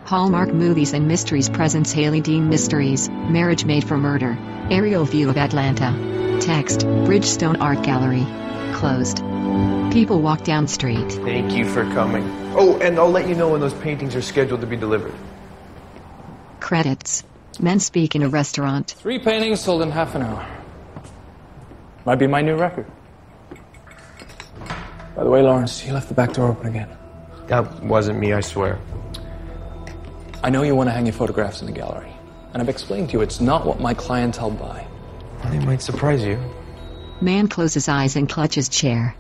Hallmark Movies and Mysteries presents Haley Dean Mysteries, Marriage Made for Murder. Aerial view of Atlanta. Text, Bridgestone Art Gallery. Closed. People walk down street. Thank you for coming. Oh, and I'll let you know when those paintings are scheduled to be delivered. Credits. Men speak in a restaurant. 3 paintings sold in half an hour. Might be my new record. By the way, Lawrence, you left the back door open again. That wasn't me, I swear. I know you want to hang your photographs in the gallery, and I've explained to you it's not what my clientele buy. Well, they might surprise you. Man closes eyes and clutches chair.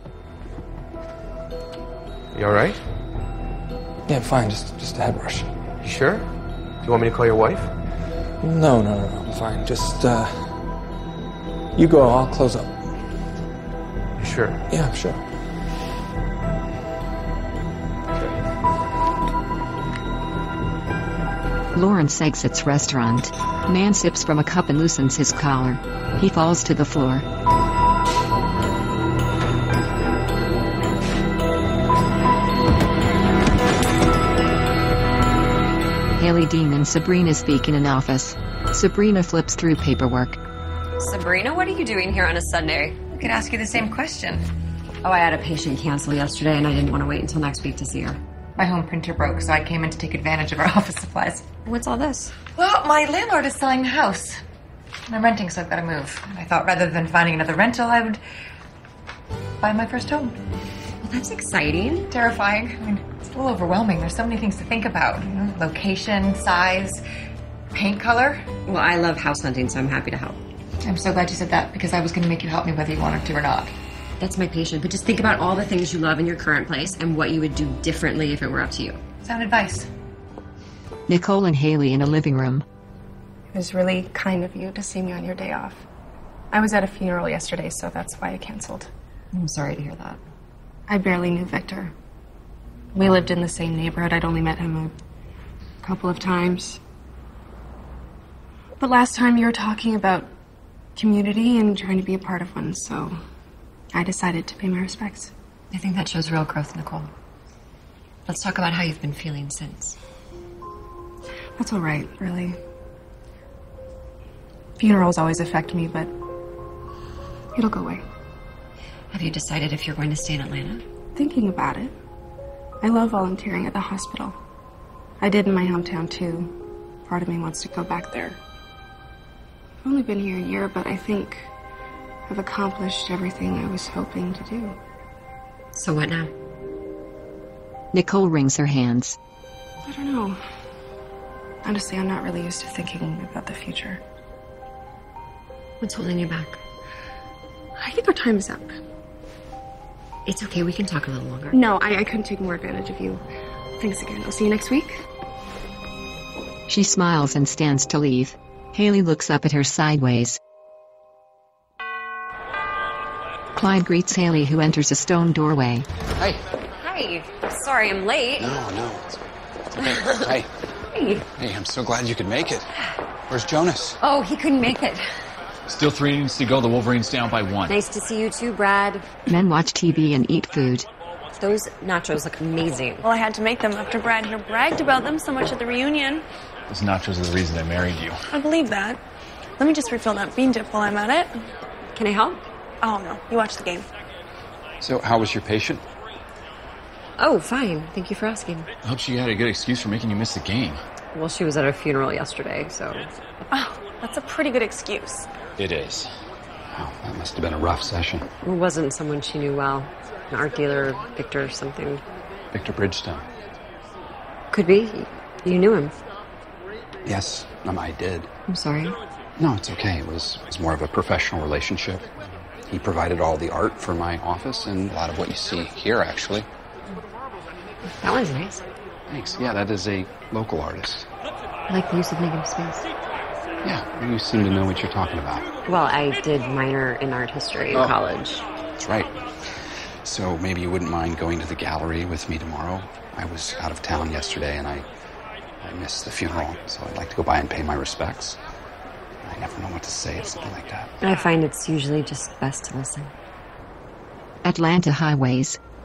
You alright? Yeah, fine, just a head rush. You sure? Do you want me to call your wife? No, I'm fine. Just, you go, I'll close up. You sure? Yeah, I'm sure. Lawrence exits restaurant. Man sips from a cup and loosens his collar. He falls to the floor. Haley Dean and Sabrina speak in an office. Sabrina flips through paperwork. Sabrina, what are you doing here on a Sunday? I could ask you the same question. Oh, I had a patient cancel yesterday and I didn't want to wait until next week to see her. My home printer broke, so I came in to take advantage of our office supplies. What's all this? Well, my landlord is selling the house. I'm renting, so I've got to move. And I thought rather than finding another rental, I would buy my first home. Well, that's exciting. Terrifying. I mean, it's a little overwhelming. There's so many things to think about. You know, location, size, paint color. Well, I love house hunting, so I'm happy to help. I'm so glad you said that, because I was going to make you help me whether you wanted to or not. That's my patient, but just think about all the things you love in your current place and what you would do differently if it were up to you. Sound advice. Nicole and Haley in a living room. It was really kind of you to see me on your day off. I was at a funeral yesterday, so that's why I canceled. I'm sorry to hear that. I barely knew Victor. We lived in the same neighborhood. I'd only met him a couple of times. But last time you were talking about community and trying to be a part of one, so I decided to pay my respects. I think that shows real growth, Nicole. Let's talk about how you've been feeling since. That's all right, really. Funerals always affect me, but it'll go away. Have you decided if you're going to stay in Atlanta? Thinking about it. I love volunteering at the hospital. I did in my hometown, too. Part of me wants to go back there. I've only been here a year, but I think I've accomplished everything I was hoping to do. So what now? Nicole wrings her hands. I don't know. Honestly, I'm not really used to thinking about the future. What's holding you back? I think our time is up. It's okay, we can talk a little longer. No, I couldn't take more advantage of you. Thanks again. I'll see you next week. She smiles and stands to leave. Haley looks up at her sideways. Clyde greets Haley, who enters a stone doorway. Hey. Hi. Sorry I'm late. No. It's okay. Hey. Hey. Hey, I'm so glad you could make it. Where's Jonas? Oh, he couldn't make it. Still 3 innings to go. The Wolverines down by 1. Nice to see you too, Brad. Men watch TV and eat food. Those nachos look amazing. Well, I had to make them after Brad here bragged about them so much at the reunion. Those nachos are the reason I married you. I believe that. Let me just refill that bean dip while I'm at it. Can I help? Oh, no. You watch the game. So, how was your patient? Oh, fine. Thank you for asking. I hope she had a good excuse for making you miss the game. Well, she was at a funeral yesterday, so... Oh, that's a pretty good excuse. It is. Oh, that must have been a rough session. It wasn't someone she knew well. An art dealer, Victor something. Victor Bridgestone. Could be. You knew him. Yes, I did. I'm sorry. No, it's okay. It was more of a professional relationship. He provided all the art for my office and a lot of what you see here, actually. That one's nice. Thanks. Yeah, that is a local artist. I like the use of negative space. Yeah, you seem to know what you're talking about. Well, I did minor in art history in college. That's right. So maybe you wouldn't mind going to the gallery with me tomorrow? I was out of town yesterday and I missed the funeral, so I'd like to go by and pay my respects. I never know what to say at something like that. I find it's usually just best to listen. Atlanta highways.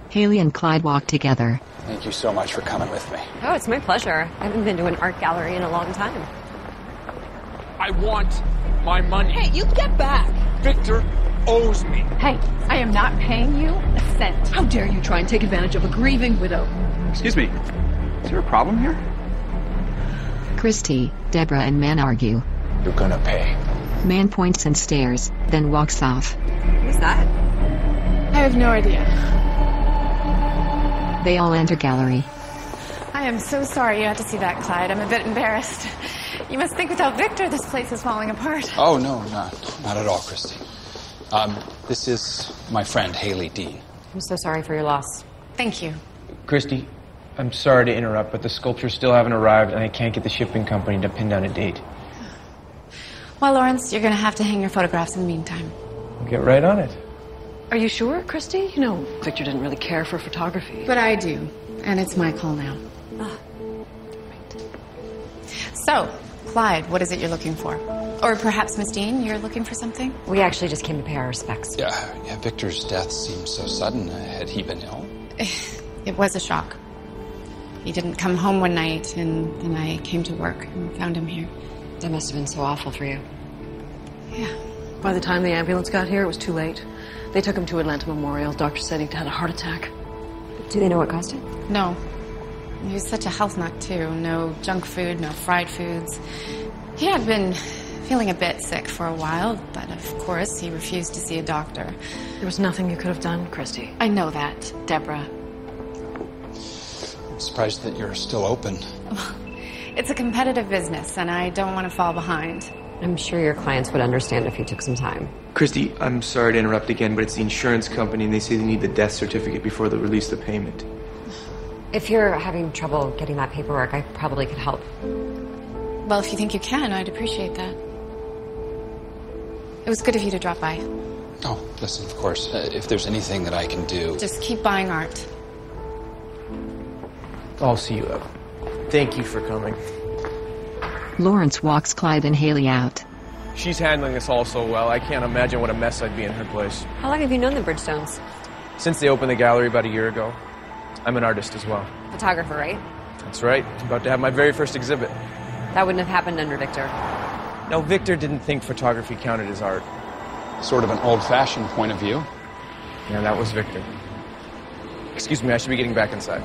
Haley and Clyde walk together. Thank you so much for coming with me. Oh, it's my pleasure. I haven't been to an art gallery in a long time. I want my money. Hey, you get back! Victor owes me. Hey, I am not paying you a cent. How dare you try and take advantage of a grieving widow? Excuse me. Is there a problem here? Christy, Deborah, and Man argue. You're gonna pay. Man points and stares, then walks off. Who's that? I have no idea. They all enter gallery. I am so sorry you had to see that, Clyde. I'm a bit embarrassed. You must think without Victor, this place is falling apart. Oh, no, not at all, Christy. This is my friend, Haley Dean. I'm so sorry for your loss. Thank you. Christy, I'm sorry to interrupt, but the sculptures still haven't arrived, and I can't get the shipping company to pin down a date. Well, Lawrence, you're going to have to hang your photographs in the meantime. I'll get right on it. Are you sure, Christy? You know, Victor didn't really care for photography. But I do, and it's my call now. So, Clyde, what is it you're looking for? Or perhaps, Miss Dean, you're looking for something? We actually just came to pay our respects. Yeah, Victor's death seemed so sudden. Had he been ill? It was a shock. He didn't come home one night, and I came to work and found him here. That must have been so awful for you. Yeah. By the time the ambulance got here, it was too late. They took him to Atlanta Memorial. Doctor said he'd had a heart attack. Do they know what caused it? No. He was such a health nut, too. No junk food, no fried foods. He had been feeling a bit sick for a while, but of course he refused to see a doctor. There was nothing you could have done, Christy. I know that, Deborah. I'm surprised that you're still open. It's a competitive business, and I don't want to fall behind. I'm sure your clients would understand if you took some time. Christy, I'm sorry to interrupt again, but it's the insurance company, and they say they need the death certificate before they release the payment. If you're having trouble getting that paperwork, I probably could help. Well, if you think you can, I'd appreciate that. It was good of you to drop by. Oh, listen, of course. If there's anything that I can do... Just keep buying art. I'll see you up. Thank you for coming. Lawrence walks Clyde and Haley out. She's handling this all so well, I can't imagine what a mess I'd be in her place. How long have you known the Bridgestones? Since they opened the gallery about a year ago. I'm an artist as well. Photographer, right? That's right. I'm about to have my very first exhibit. That wouldn't have happened under Victor. No, Victor didn't think photography counted as art. Sort of an old-fashioned point of view. Yeah, that was Victor. Excuse me, I should be getting back inside.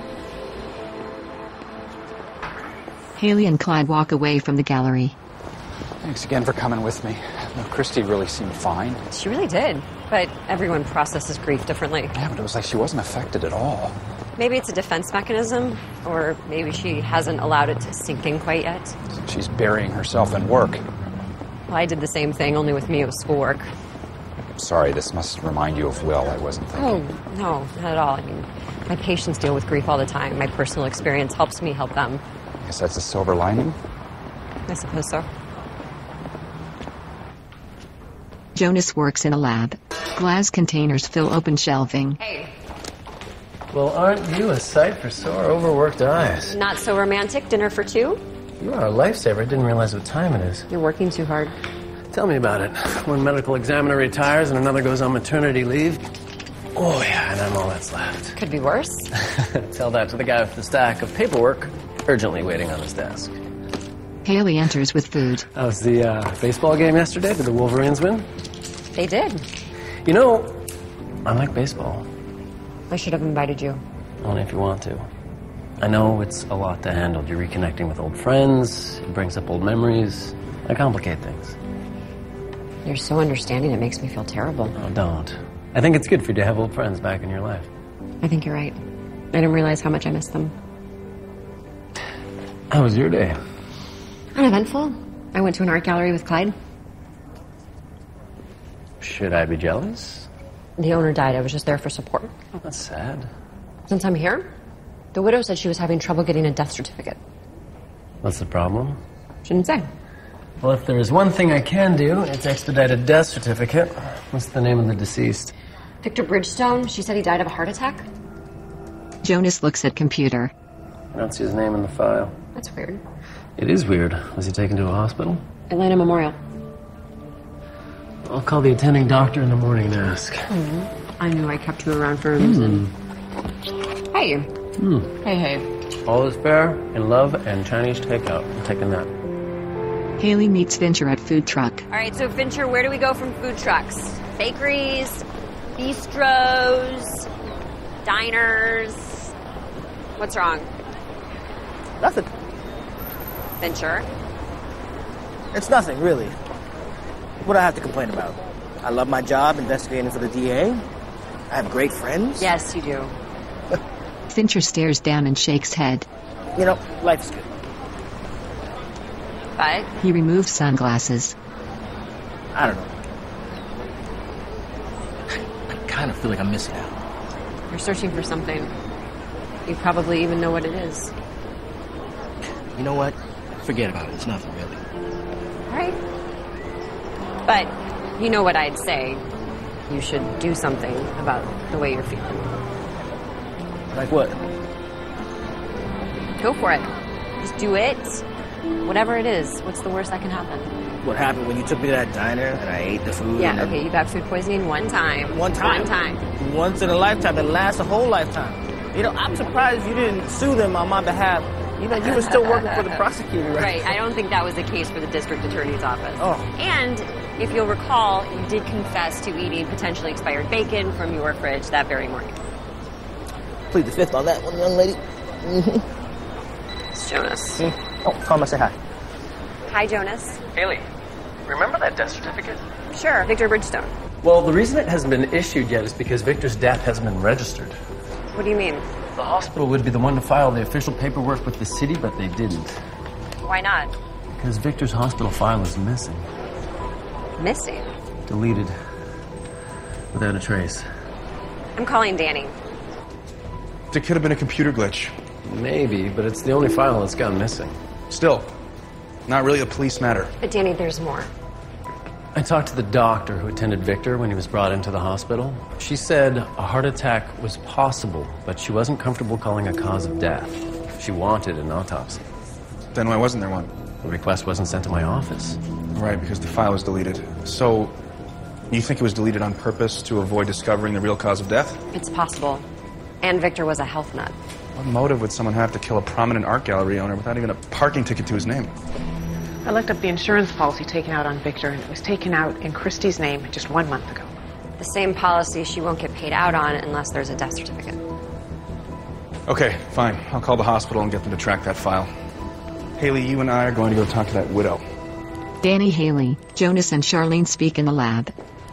Haley and Clyde walk away from the gallery. Thanks again for coming with me. No, Christy really seemed fine. She really did. But everyone processes grief differently. Yeah, but it was like she wasn't affected at all. Maybe it's a defense mechanism, or maybe she hasn't allowed it to sink in quite yet. She's burying herself in work. Well, I did the same thing, only with me it was schoolwork. Sorry, this must remind you of Will. I wasn't thinking. Oh, no, not at all. I mean, my patients deal with grief all the time. My personal experience helps me help them. I guess that's a silver lining. I suppose so. Jonas works in a lab. Glass containers fill open shelving. Hey. Well, aren't you a sight for sore, overworked eyes? Not so romantic. Dinner for two? You are a lifesaver. I didn't realize what time it is. You're working too hard. Tell me about it. One medical examiner retires and another goes on maternity leave. Oh, yeah, and I'm all that's left. Could be worse. Tell that to the guy with the stack of paperwork urgently waiting on his desk. Haley enters with food. How was the baseball game yesterday? Did the Wolverines win? They did. You know, I like baseball. I should have invited you. Only if you want to. I know it's a lot to handle. You're reconnecting with old friends. It brings up old memories. I complicate things. You're so understanding, it makes me feel terrible. Oh, don't. I think it's good for you to have old friends back in your life. I think you're right. I didn't realize how much I missed them. How was your day? Uneventful. I went to an art gallery with Clyde. Should I be jealous? The owner died. I was just there for support. Oh, that's sad. Since I'm here, the widow said she was having trouble getting a death certificate. What's the problem? Shouldn't say. Well, if there is one thing I can do, it's expedite a death certificate. What's the name of the deceased? Victor Bridgestone. She said he died of a heart attack. Jonas looks at computer. I don't see his name in the file. That's weird. It is weird. Was he taken to a hospital? Atlanta Memorial. I'll call the attending doctor in the morning and ask. I knew I kept you around for a reason. Hey. Hey. All is fair in love and Chinese takeout. I'm taking that. Haley meets Fincher at food truck. All right, so Fincher, where do we go from food trucks? Bakeries, bistros, diners. What's wrong? Nothing. Fincher? It's nothing, really. What do I have to complain about? I love my job investigating for the DA. I have great friends. Yes, you do. Fincher stares down and shakes head. You know, life is good. But? He removes sunglasses. I don't know. I kind of feel like I'm missing out. You're searching for something. You probably even know what it is. You know what? Forget about it. It's nothing, really. All right. But you know what I'd say. You should do something about the way you're feeling. Like what? Go for it. Just do it. Whatever it is. What's the worst that can happen? What happened when you took me to that diner and I ate the food? Yeah, okay, you got food poisoning one time. One time? One time. Once in a lifetime that lasts a whole lifetime. You know, I'm surprised you didn't sue them on my behalf. You know, you were still working for the prosecutor, right? Right, I don't think that was the case for the district attorney's office. Oh. And if you'll recall, you did confess to eating potentially expired bacon from your fridge that very morning. Plead the fifth on that one, young lady. It's Jonas. Oh, come and say hi. Hi, Jonas. Haley, remember that death certificate? Sure, Victor Bridgestone. Well, the reason it hasn't been issued yet is because Victor's death hasn't been registered. What do you mean? The hospital would be the one to file the official paperwork with the city, but they didn't. Why not? Because Victor's hospital file is missing. Missing? Deleted. Without a trace. I'm calling Danny. It could have been a computer glitch. Maybe, but it's the only file that's gone missing. Still, not really a police matter. But Danny, there's more. I talked to the doctor who attended Victor when he was brought into the hospital. She said a heart attack was possible, but she wasn't comfortable calling a cause of death. She wanted an autopsy. Then why wasn't there one? The request wasn't sent to my office. Right, because the file was deleted. So, you think it was deleted on purpose to avoid discovering the real cause of death? It's possible. And Victor was a health nut. What motive would someone have to kill a prominent art gallery owner without even a parking ticket to his name? I looked up the insurance policy taken out on Victor, and it was taken out in Christie's name just 1 month ago. The same policy she won't get paid out on unless there's a death certificate. Okay, fine. I'll call the hospital and get them to track that file. Haley, you and I are going to go talk to that widow. Danny, Haley, Jonas, and Charlene speak in the lab.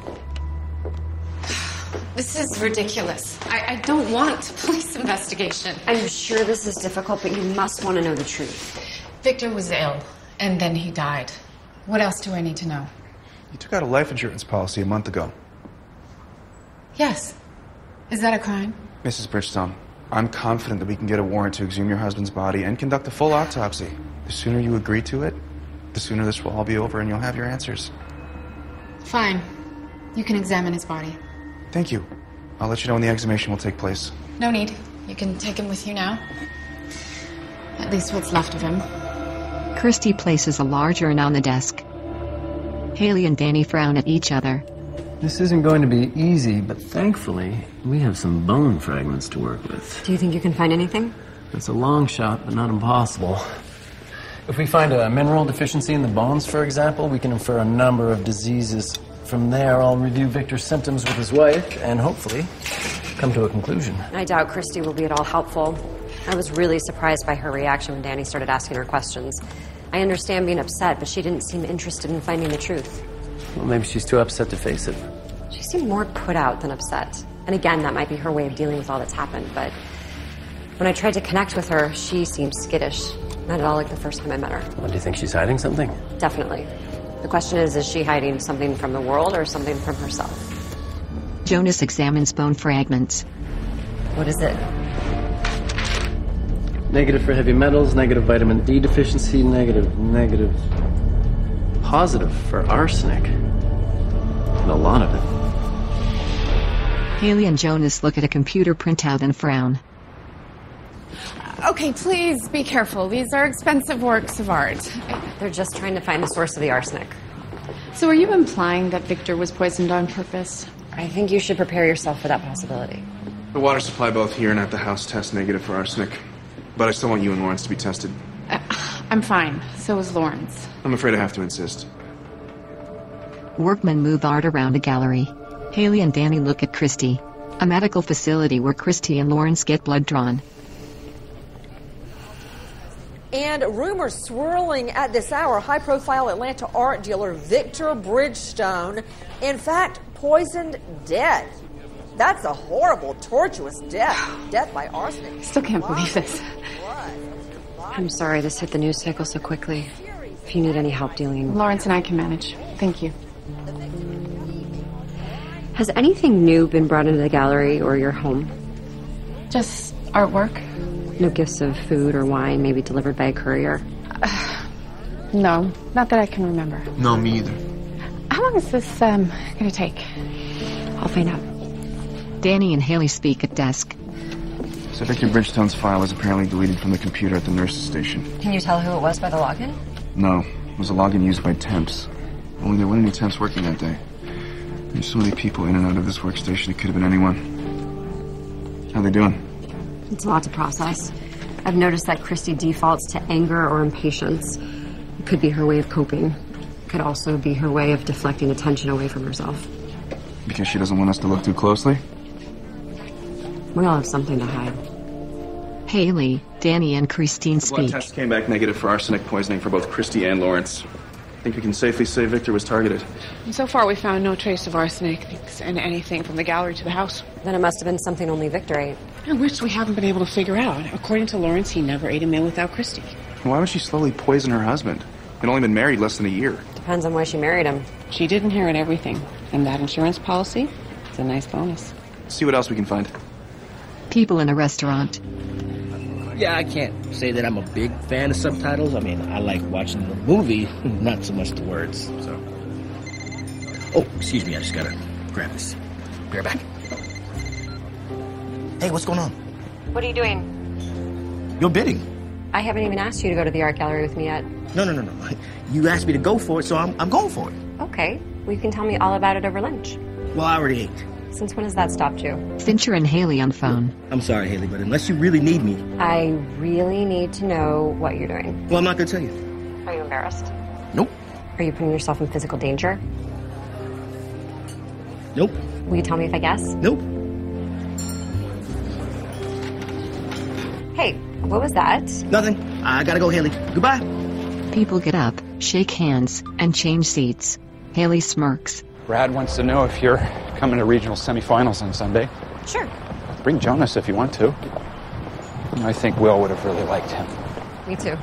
This is ridiculous. I don't want a police investigation. I'm sure this is difficult, but you must want to know the truth. Victor was ill, and then he died. What else do I need to know? You took out a life insurance policy a month ago. Yes. Is that a crime? Mrs. Bridgestone, I'm confident that we can get a warrant to exhume your husband's body and conduct a full autopsy. The sooner you agree to it, the sooner this will all be over and you'll have your answers. Fine. You can examine his body. Thank you. I'll let you know when the exhumation will take place. No need. You can take him with you now. At least what's left of him. Christy places a large urn on the desk. Haley and Danny frown at each other. This isn't going to be easy, but thankfully, we have some bone fragments to work with. Do you think you can find anything? It's a long shot, but not impossible. If we find a mineral deficiency in the bones, for example, we can infer a number of diseases. From there, I'll review Victor's symptoms with his wife and hopefully come to a conclusion. I doubt Christy will be at all helpful. I was really surprised by her reaction when Danny started asking her questions. I understand being upset, but she didn't seem interested in finding the truth. Well, maybe she's too upset to face it. She seemed more put out than upset. And again, that might be her way of dealing with all that's happened, but when I tried to connect with her, she seemed skittish. Not at all like the first time I met her. Well, do you think she's hiding something? Definitely. The question is she hiding something from the world or something from herself? Jonas examines bone fragments. What is it? Negative for heavy metals, negative vitamin D deficiency, negative. Positive for arsenic. And a lot of it. Haley and Jonas look at a computer printout and frown. Okay, please be careful. These are expensive works of art. They're just trying to find the source of the arsenic. So are you implying that Victor was poisoned on purpose? I think you should prepare yourself for that possibility. The water supply both here and at the house test negative for arsenic. But I still want you and Lawrence to be tested. I'm fine. So is Lawrence. I'm afraid I have to insist. Workmen move art around a gallery. Haley and Danny look at Christy, a medical facility where Christy and Lawrence get blood drawn. And rumors swirling at this hour, high-profile Atlanta art dealer Victor Bridgestone, in fact, poisoned dead. That's a horrible, tortuous death. Death by arsenic. Still can't believe this. I'm sorry this hit the news cycle so quickly. If you need any help dealing... Lawrence and I can manage. Thank you. Has anything new been brought into the gallery or your home? Just artwork. No gifts of food or wine, maybe delivered by a courier? No, not that I can remember. No, me either. How long is this going to take? I'll find out. Danny and Haley speak at desk. So Victor Bridgestone's file was apparently deleted from the computer at the nurse's station. Can you tell who it was by the login? No, it was a login used by temps. Only there weren't any temps working that day. There's so many people in and out of this workstation, it could have been anyone. How they doing? It's a lot to process. I've noticed that Christy defaults to anger or impatience. It could be her way of coping. It could also be her way of deflecting attention away from herself. Because she doesn't want us to look too closely? We all have something to hide. Haley, Danny, and Christine Blood speak. tests came back negative for arsenic poisoning for both Christy and Lawrence. I think we can safely say Victor was targeted. And so far, we found no trace of arsenic in anything from the gallery to the house. Then it must have been something only Victor ate. Which we haven't been able to figure out. According to Lawrence, he never ate a meal without Christy. Why would she slowly poison her husband? They'd only been married less than a year. Depends on why she married him. She did inherit everything. And that insurance policy is a nice bonus. See what else we can find. People in a restaurant. Yeah, I can't say that I'm a big fan of subtitles. I mean, I like watching the movie, not so much the words, so. Oh, excuse me, I just gotta grab this. Be right back. Hey, what's going on? What are you doing? Your bidding. I haven't even asked you to go to the art gallery with me yet. No. You asked me to go for it, so I'm going for it. Okay. Well, you can tell me all about it over lunch. Well, I already ate. Since when has that stopped you? Fincher and Haley on phone. I'm sorry, Haley, but unless you really need me... I really need to know what you're doing. Well, I'm not gonna tell you. Are you embarrassed? Nope. Are you putting yourself in physical danger? Nope. Will you tell me if I guess? Nope. Hey, what was that? Nothing. I gotta go, Haley. Goodbye. People get up, shake hands, and change seats. Haley smirks. Brad wants to know if you're coming to regional semifinals on Sunday. Sure. Bring Jonas if you want to. I think Will would have really liked him. Me too.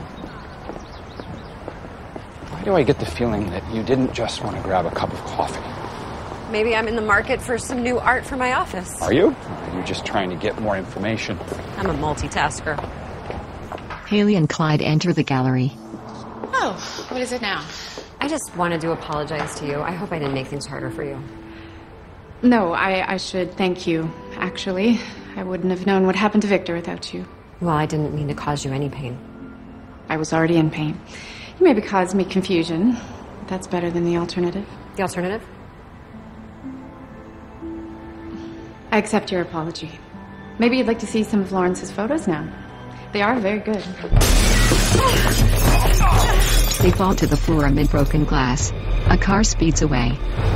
Why do I get the feeling that you didn't just want to grab a cup of coffee? Maybe I'm in the market for some new art for my office. Are you? Or are you just trying to get more information? I'm a multitasker. Haley and Clyde enter the gallery. Oh, what is it now? I just wanted to apologize to you. I hope I didn't make things harder for you. No, I should thank you, actually. I wouldn't have known what happened to Victor without you. Well, I didn't mean to cause you any pain. I was already in pain. You maybe caused me confusion. That's better than the alternative. The alternative? I accept your apology. Maybe you'd like to see some of Lawrence's photos now. They are very good. They fall to the floor amid broken glass. A car speeds away.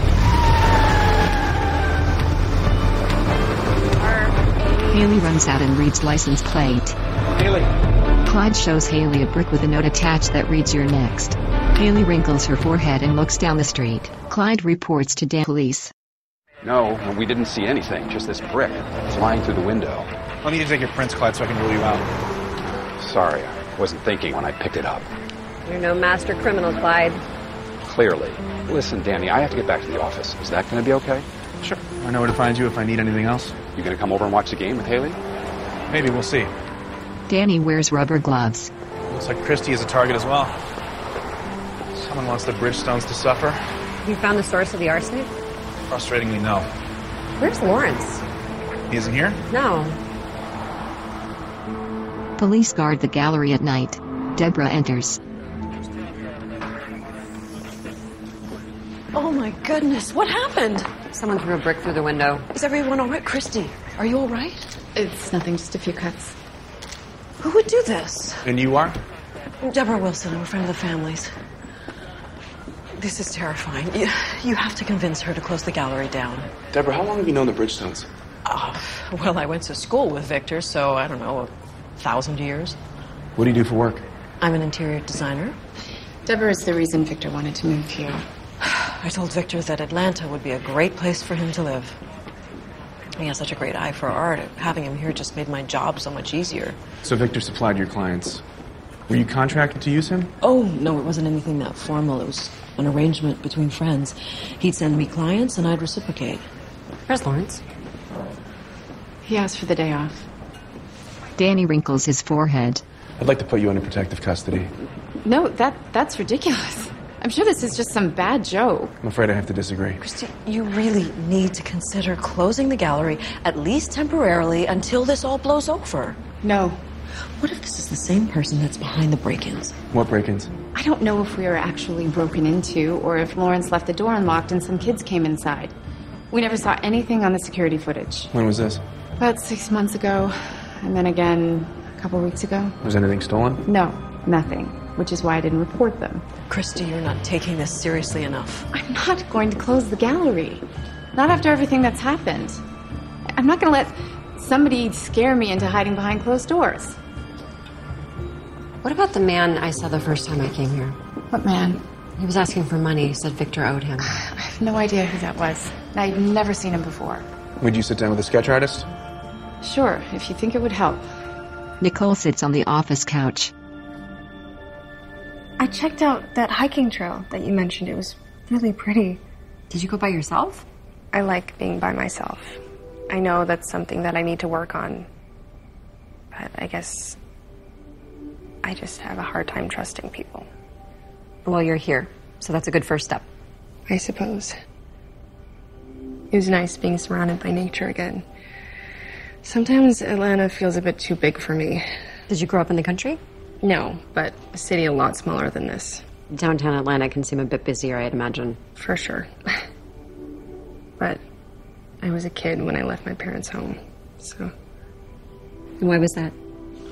Haley runs out and reads license plate. Haley. Clyde shows Haley a brick with a note attached that reads "You're next." Haley wrinkles her forehead and looks down the street. Clyde reports to Dan police. No, we didn't see anything. Just this brick flying through the window. I'll need to take your prints, Clyde, so I can rule you out. Sorry, I wasn't thinking when I picked it up. You're no master criminal, Clyde. Clearly. Listen, Danny, I have to get back to the office. Is that going to be okay? Sure. I know where to find you if I need anything else. You going to come over and watch the game with Haley? Maybe, we'll see. Danny wears rubber gloves. Looks like Christy is a target as well. Someone wants the Bridgestones to suffer. You found the source of the arsenic? Frustratingly, no. Where's Lawrence? He isn't here? No. Police guard the gallery at night. Deborah enters. Oh my goodness, what happened? Someone threw a brick through the window. Is everyone all right? Christy, Are you all right? It's nothing, just a few cuts. Who would do this? And you are? Deborah Wilson. I'm a friend of the family's. This is terrifying. You have to convince her to close the gallery down. Deborah, how long have you known the Bridgestones? Well, I went to school with Victor, so I don't know, 1,000 years. What do you do for work? I'm an interior designer. Deborah is the reason Victor wanted to move here. I told Victor that Atlanta would be a great place for him to live. He has such a great eye for art. Having him here just made my job so much easier. So Victor supplied your clients. Were you contracted to use him? Oh, no, it wasn't anything that formal. It was an arrangement between friends. He'd send me clients and I'd reciprocate. Where's Lawrence? He asked for the day off. Danny wrinkles his forehead. I'd like to put you under protective custody. No, that's ridiculous. I'm sure this is just some bad joke. I'm afraid I have to disagree. Christy, you really need to consider closing the gallery, at least temporarily, until this all blows over. No. What if this is the same person that's behind the break-ins? What break-ins? I don't know if we were actually broken into or if Lawrence left the door unlocked and some kids came inside. We never saw anything on the security footage. When was this? About 6 months ago, and then again a couple weeks ago. Was anything stolen? No, nothing, which is why I didn't report them. Christy, you're not taking this seriously enough. I'm not going to close the gallery. Not after everything that's happened. I'm not going to let somebody scare me into hiding behind closed doors. What about the man I saw the first time I came here? What man? He was asking for money. He said Victor owed him. I have no idea who that was. I'd never seen him before. Would you sit down with a sketch artist? Sure, if you think it would help. Nicole sits on the office couch. I checked out that hiking trail that you mentioned. It was really pretty. Did you go by yourself? I like being by myself. I know that's something that I need to work on. But I guess I just have a hard time trusting people. Well, you're here, so that's a good first step. I suppose. It was nice being surrounded by nature again. Sometimes Atlanta feels a bit too big for me. Did you grow up in the country? No, but a city a lot smaller than this. Downtown Atlanta can seem a bit busier, I'd imagine. For sure. But I was a kid when I left my parents' home, so... And why was that?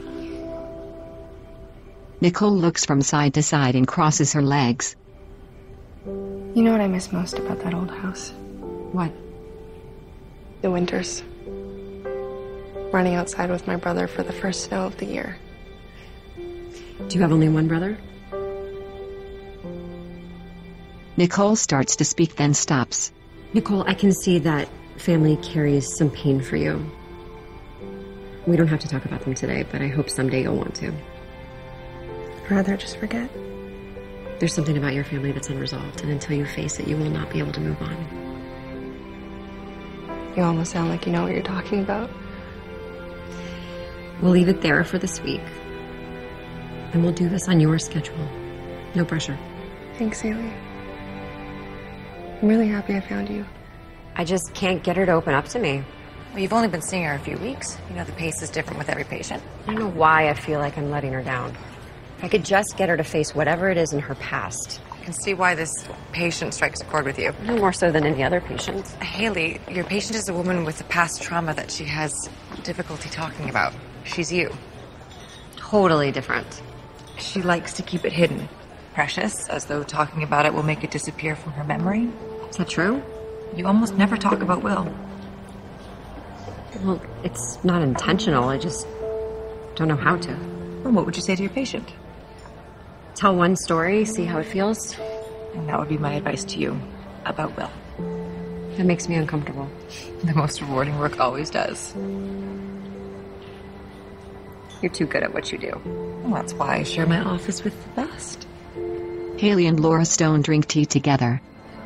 Nicole looks from side to side and crosses her legs. You know what I miss most about that old house? What? The winters. Running outside with my brother for the first snow of the year. Do you have only one brother? Nicole starts to speak, then stops. Nicole, I can see that family carries some pain for you. We don't have to talk about them today, but I hope someday you'll want to. I'd rather just forget. There's something about your family that's unresolved, and until you face it, you will not be able to move on. You almost sound like you know what you're talking about. We'll leave it there for this week. And we'll do this on your schedule. No pressure. Thanks, Haley. I'm really happy I found you. I just can't get her to open up to me. Well, you've only been seeing her a few weeks. You know the pace is different with every patient. I don't know why I feel like I'm letting her down. If I could just get her to face whatever it is in her past. I can see why this patient strikes a chord with you. No more so than any other patient. Haley, your patient is a woman with a past trauma that she has difficulty talking about. She's you. Totally different. She likes to keep it hidden. Precious, as though talking about it will make it disappear from her memory. Is that true? You almost never talk about Will. Well, it's not intentional. I just don't know how to. Well, what would you say to your patient? Tell one story, see how it feels. And that would be my advice to you about Will. That makes me uncomfortable. The most rewarding work always does. You're too good at what you do. Well, that's why I share my office with the best. Haley and Laura Stone drink tea together.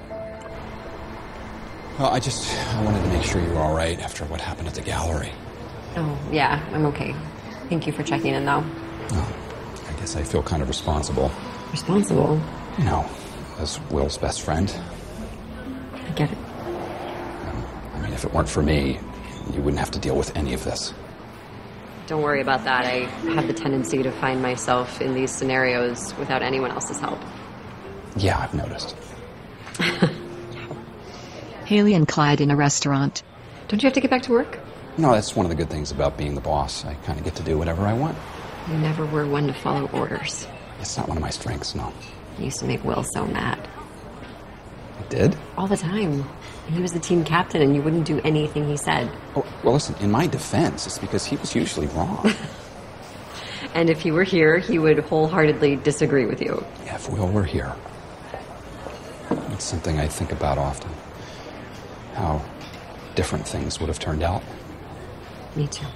Well, I wanted to make sure you were all right after what happened at the gallery. Oh, yeah, I'm okay. Thank you for checking in, though. Oh, I guess I feel kind of responsible. Responsible? You know, as Will's best friend. I get it. I mean, if it weren't for me, you wouldn't have to deal with any of this. Don't worry about that. I have the tendency to find myself in these scenarios without anyone else's help. Yeah, I've noticed. Haley and Clyde in a restaurant. Don't you have to get back to work? No, that's one of the good things about being the boss. I kind of get to do whatever I want. You never were one to follow orders. It's not one of my strengths, no. You used to make Will so mad. I did? All the time. He was the team captain and you wouldn't do anything he said. Oh, well, listen, in my defense, it's because he was usually wrong. And if he were here, he would wholeheartedly disagree with you. Yeah, if Will were here. It's something I think about often. How different things would have turned out. Me too.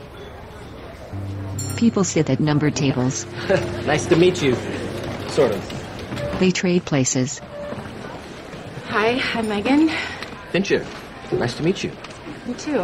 People sit at numbered tables. Nice to meet you. Sort of. They trade places. Hi, I'm Megan. Fincher, nice to meet you. You too.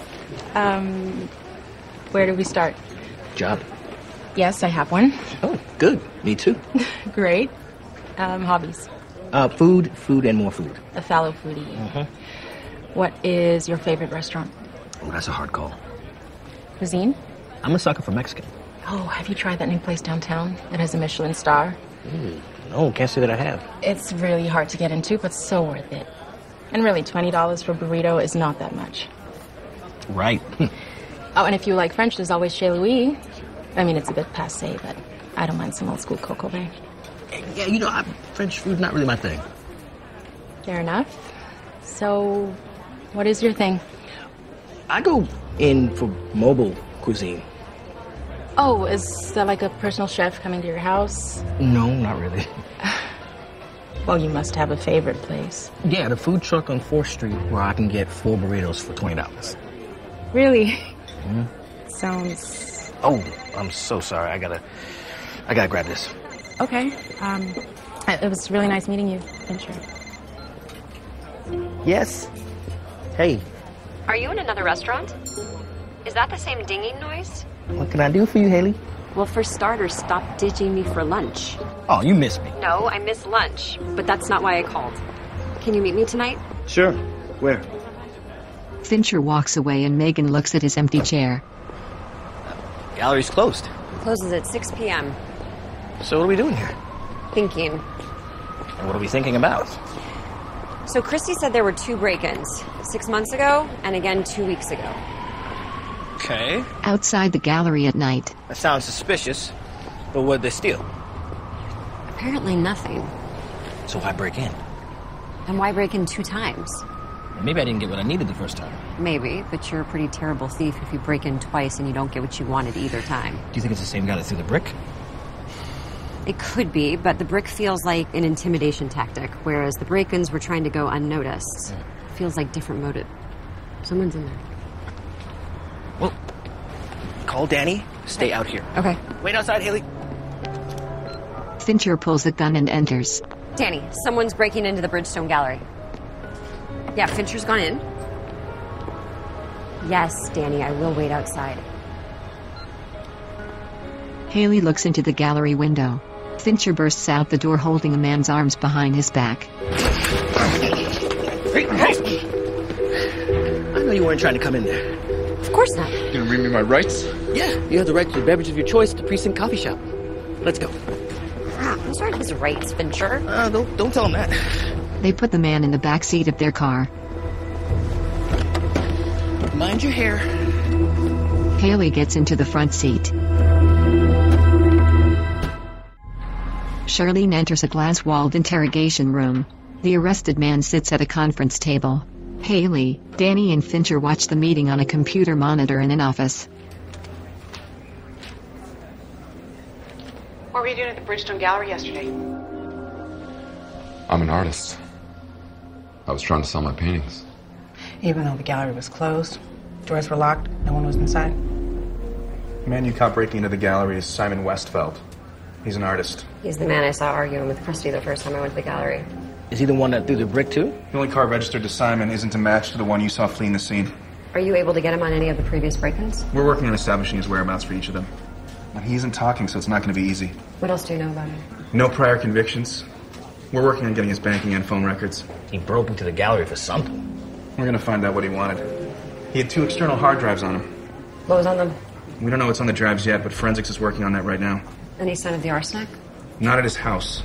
Where do we start? Job. Yes, I have one. Oh, good. Me too. Great. Hobbies. Food, and more food. A fellow foodie. Mm-hmm. What is your favorite restaurant? Oh, that's a hard call. Cuisine? I'm a sucker for Mexican. Oh, have you tried that new place downtown? It has a Michelin star. No, can't say that I have. It's really hard to get into, but so worth it. And really, $20 for a burrito is not that much. Right. Oh, and if you like French, there's always Chez Louis. I mean, it's a bit passé, but I don't mind some old school coco bay. Yeah, French food's not really my thing. Fair enough. So, what is your thing? I go in for mobile cuisine. Oh, is that like a personal chef coming to your house? No, not really. Well, you must have a favorite place. Yeah, the food truck on 4th Street where I can get 4 burritos for $20. Really? Mm-hmm. Sounds... Oh, I'm so sorry. I gotta grab this. Okay. It was really nice meeting you, Fincher. Yes. Hey, Are you in another restaurant? Is that the same dinging noise? what can I do for you, Haley? Well, for starters, stop ditching me for lunch. Oh, you missed me. No, I miss lunch, but that's not why I called. Can you meet me tonight? Sure. Where? Fincher walks away and Megan looks at his empty chair. Gallery's closed. Closes at 6 p.m. So what are we doing here? Thinking. What are we thinking about? So Christy said there were 2 break-ins. 6 months ago, and again 2 weeks ago. Okay. Outside the gallery at night. That sounds suspicious. But what'd they steal? Apparently nothing. So why break in? And why break in 2 times? Maybe I didn't get what I needed the first time. Maybe, but you're a pretty terrible thief if you break in twice and you don't get what you wanted either time. Do you think it's the same guy that threw the brick? It could be, but the brick feels like an intimidation tactic, whereas the break-ins were trying to go unnoticed. It feels like different motive. Someone's in there. Well, call Danny. Stay out here. Okay. Wait outside, Haley. Fincher pulls a gun and enters. Danny, someone's breaking into the Bridgestone Gallery. Yeah, Fincher's gone in. Yes, Danny, I will wait outside. Haley looks into the gallery window. Fincher bursts out the door holding a man's arms behind his back. Hey! I know you weren't trying to come in there. Of course not. You gonna read me my rights? Yeah, you have the right to the beverage of your choice at the Precinct Coffee Shop. Let's go. Those aren't his rights, Fincher. Don't tell him that. They put the man in the back seat of their car. Mind your hair. Haley gets into the front seat. Charlene enters a glass-walled interrogation room. The arrested man sits at a conference table. Haley, Danny and Fincher watch the meeting on a computer monitor in an office. What were you doing at the Bridgestone Gallery yesterday? I'm an artist. I was trying to sell my paintings. Even though the gallery was closed, doors were locked, no one was inside. The man you caught breaking into the gallery is Simon Westfeld. He's an artist. He's the man I saw arguing with Christy the first time I went to the gallery. Is he the one that threw the brick too? The only car registered to Simon isn't a match to the one you saw fleeing the scene. Are you able to get him on any of the previous break-ins? We're working on establishing his whereabouts for each of them. And he isn't talking, so it's not going to be easy. What else do you know about him? No prior convictions. We're working on getting his banking and phone records. He broke into the gallery for something. We're going to find out what he wanted. He had 2 external hard drives on him. What was on them? We don't know what's on the drives yet, but forensics is working on that right now. Any sign of the arsenic? Not at his house.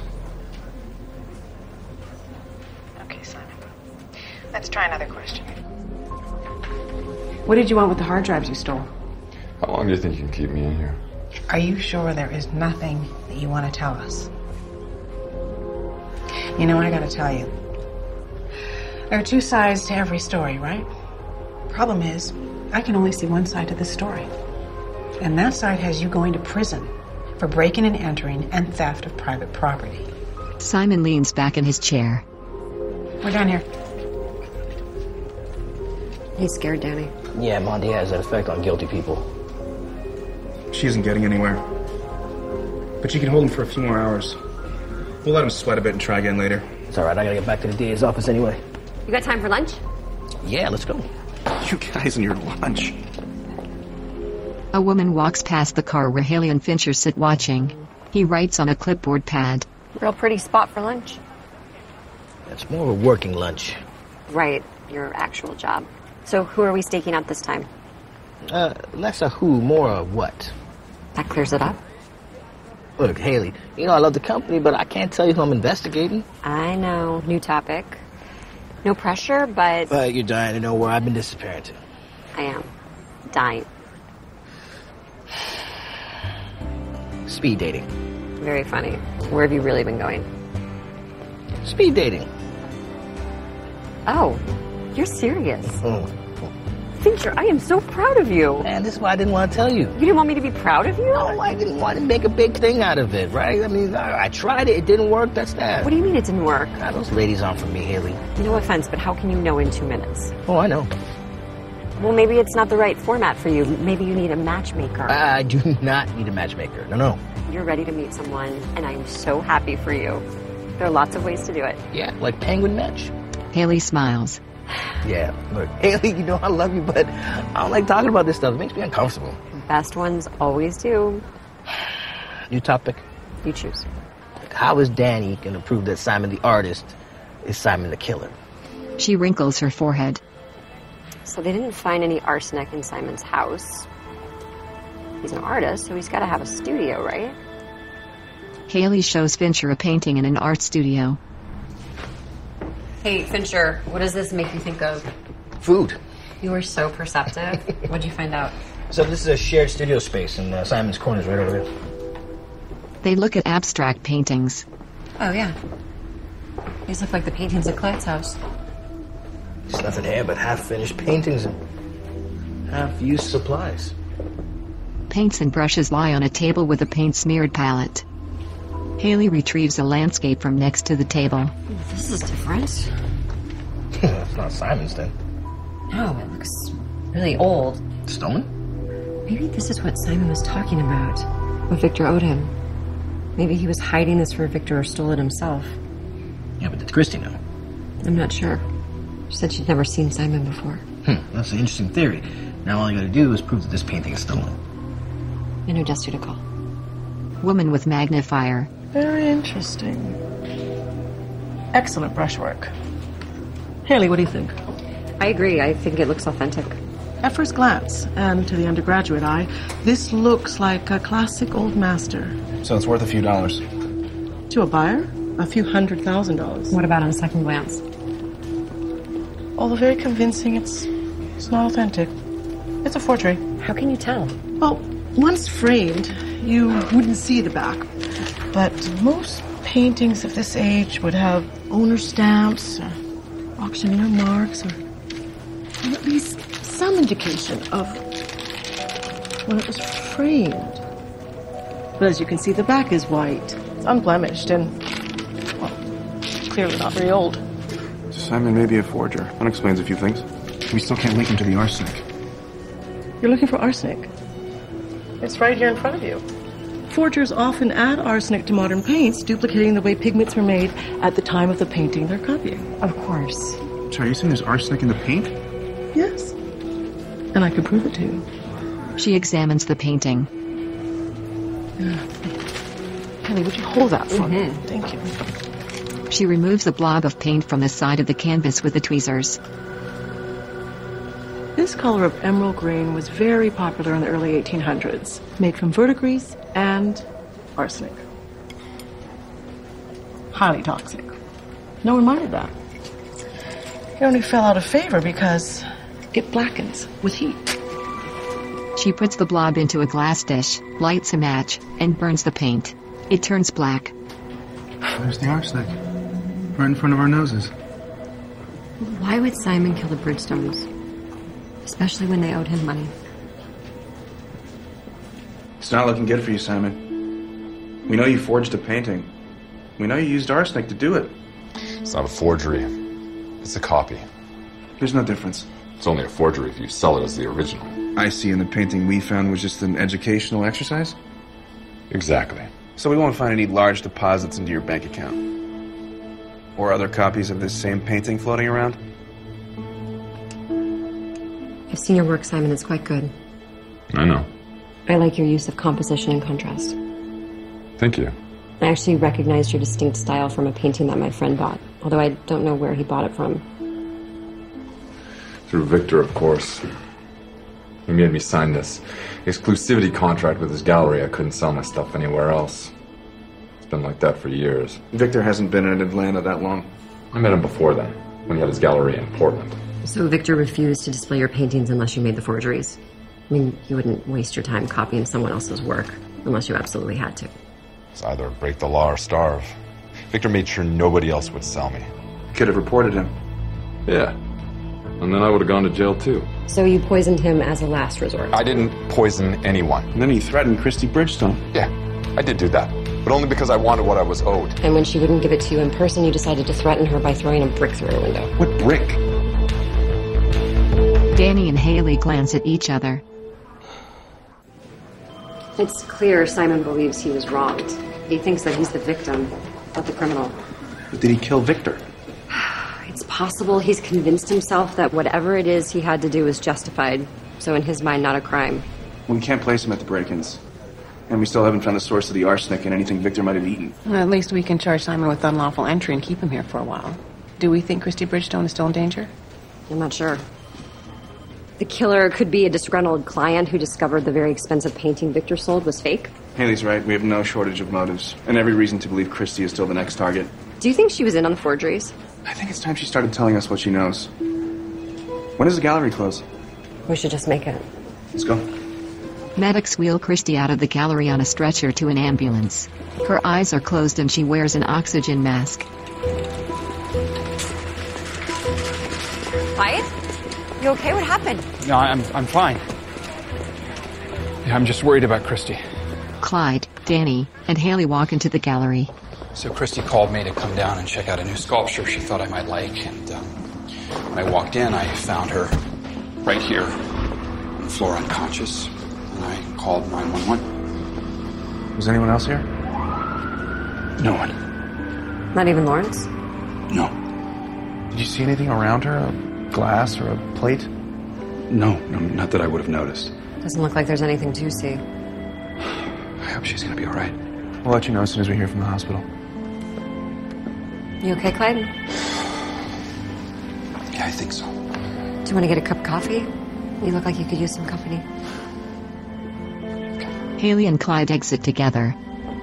Okay, Simon. Let's try another question. What did you want with the hard drives you stole? How long do you think you can keep me in here? Are you sure there is nothing that you want to tell us? You know, I gotta tell you, there are two sides to every story, right? Problem is, I can only see one side to this story. And that side has you going to prison for breaking and entering and theft of private property. Simon leans back in his chair. We're done here. He's scared, Danny. Yeah, Monty has an effect on guilty people. She isn't getting anywhere. But you can hold him for a few more hours. We'll let him sweat a bit and try again later. It's all right. I gotta get back to the DA's office anyway. You got time for lunch? Yeah, let's go. You guys and your lunch. A woman walks past the car where Haley and Fincher sit watching. He writes on a clipboard pad. Real pretty spot for lunch. It's more of a working lunch. Right, your actual job. So who are we staking out this time? Less a who, more a what. That clears it up. Look, Haley, you know I love the company, but I can't tell you who I'm investigating. I know. New topic. No pressure, but... But you're dying to know where I've been disappearing to. I am. Dying. Speed dating. Very funny. Where have you really been going? Speed dating. Oh, you're serious. Fincher, I am so proud of you. Man, this is why I didn't want to tell you. You didn't want me to be proud of you? No, I didn't want to make a big thing out of it, right? I mean, I tried it. It didn't work. That's that. What do you mean it didn't work? God, those ladies aren't for me, Haley. No offense, but how can you know in 2 minutes? Oh, I know. Well, maybe it's not the right format for you. Maybe you need a matchmaker. I do not need a matchmaker. No. You're ready to meet someone, and I'm so happy for you. There are lots of ways to do it. Yeah, like penguin match. Haley smiles. Yeah, look, Haley, you know I love you, but I don't like talking about this stuff. It makes me uncomfortable. Best ones always do. New topic? You choose. How is Danny going to prove that Simon the artist is Simon the killer? She wrinkles her forehead. So they didn't find any arsenic in Simon's house. He's an artist, so he's got to have a studio, right? Haley shows Fincher a painting in an art studio. Hey, Fincher, what does this make you think of? Food. You were so perceptive. What'd you find out? So this is a shared studio space, and Simon's corner's right over there. They look at abstract paintings. Oh, yeah. These look like the paintings at Clyde's house. There's nothing here but half-finished paintings and half-used supplies. Paints and brushes lie on a table with a paint-smeared palette. Haley retrieves a landscape from next to the table. This is different. It's not Simon's then. No, it looks really old. Stolen? Maybe this is what Simon was talking about. What Victor owed him. Maybe he was hiding this for Victor or stole it himself. Yeah, but did Christy know? I'm not sure. She said she'd never seen Simon before. That's an interesting theory. Now all you gotta do is prove that this painting is stolen. I know just who to call. Woman with magnifier. Very interesting. Excellent brushwork. Haley, what do you think? I agree. I think it looks authentic. At first glance, and to the undergraduate eye, this looks like a classic old master. So it's worth a few dollars. To a buyer, a few $100,000. What about on second glance? Although very convincing, it's not authentic. It's a forgery. How can you tell? Well, once framed, you wouldn't see the back. But most paintings of this age would have owner stamps, or auctioneer marks, or at least some indication of when it was framed. But as you can see, the back is white. It's unblemished and, well, clearly not very old. Simon may be a forger. That explains a few things. We still can't link him to the arsenic. You're looking for arsenic. It's right here in front of you. Forgers often add arsenic to modern paints, duplicating the way pigments were made at the time of the painting they're copying. Of course. So are you saying there's arsenic in the paint? Yes. And I can prove it to you. She examines the painting. Kelly, would you hold that for me? Thank you. She removes a blob of paint from the side of the canvas with the tweezers. This color of emerald green was very popular in the early 1800s, made from verdigris and arsenic. Highly toxic. No one minded that. It only fell out of favor because it blackens with heat. She puts the blob into a glass dish, lights a match, and burns the paint. It turns black. There's the arsenic. Right in front of our noses. Why would Simon kill the Bridgestones? Especially when they owed him money. It's not looking good for you, Simon. We know you forged a painting. We know you used arsenic to do it. It's not a forgery. It's a copy. There's no difference. It's only a forgery if you sell it as the original. I see, and the painting we found was just an educational exercise? Exactly. So we won't find any large deposits into your bank account? Or other copies of this same painting floating around? I've seen your work, Simon. It's quite good. I know. I like your use of composition and contrast. Thank you. I actually recognized your distinct style from a painting that my friend bought, although I don't know where he bought it from. Through Victor, of course. He made me sign this exclusivity contract with his gallery. I couldn't sell my stuff anywhere else. It's been like that for years. Victor hasn't been in Atlanta that long. I met him before then, when he had his gallery in Portland. So Victor refused to display your paintings unless you made the forgeries? I mean, you wouldn't waste your time copying someone else's work unless you absolutely had to. It's either break the law or starve. Victor made sure nobody else would sell me. Could have reported him. Yeah. And then I would have gone to jail too. So you poisoned him as a last resort? I didn't poison anyone. And then he threatened Christy Bridgestone. Yeah, I did do that. But only because I wanted what I was owed. And when she wouldn't give it to you in person, you decided to threaten her by throwing a brick through her window. What brick? Danny and Haley glance at each other. It's clear Simon believes he was wronged. He thinks that he's the victim, not the criminal. But did he kill Victor? It's possible he's convinced himself that whatever it is he had to do was justified, so in his mind, not a crime. We can't place him at the break-ins. And we still haven't found the source of the arsenic and anything Victor might have eaten. Well, at least we can charge Simon with unlawful entry and keep him here for a while. Do we think Christy Bridgestone is still in danger? I'm not sure. The killer could be a disgruntled client who discovered the very expensive painting Victor sold was fake. Haley's right. We have no shortage of motives. And every reason to believe Christy is still the next target. Do you think she was in on the forgeries? I think it's time she started telling us what she knows. When does the gallery close? We should just make it. Let's go. Medics wheel Christy out of the gallery on a stretcher to an ambulance. Her eyes are closed and she wears an oxygen mask. Wyatt? You okay? What happened? No, I'm fine. Yeah, I'm just worried about Christy. Clyde, Danny, and Haley walk into the gallery. So Christy called me to come down and check out a new sculpture she thought I might like, and when I walked in, I found her right here on the floor unconscious, and I called 911. Was anyone else here? No one. Not even Lawrence? No. Did you see anything around her? A glass or a plate? No, not that I would have noticed. Doesn't look like there's anything to see. I hope she's gonna be all right. We'll let you know as soon as we hear from the hospital. You okay, Clyde? Yeah, I think so. Do you want to get a cup of coffee? You look like you could use some company. Haley and Clyde exit together.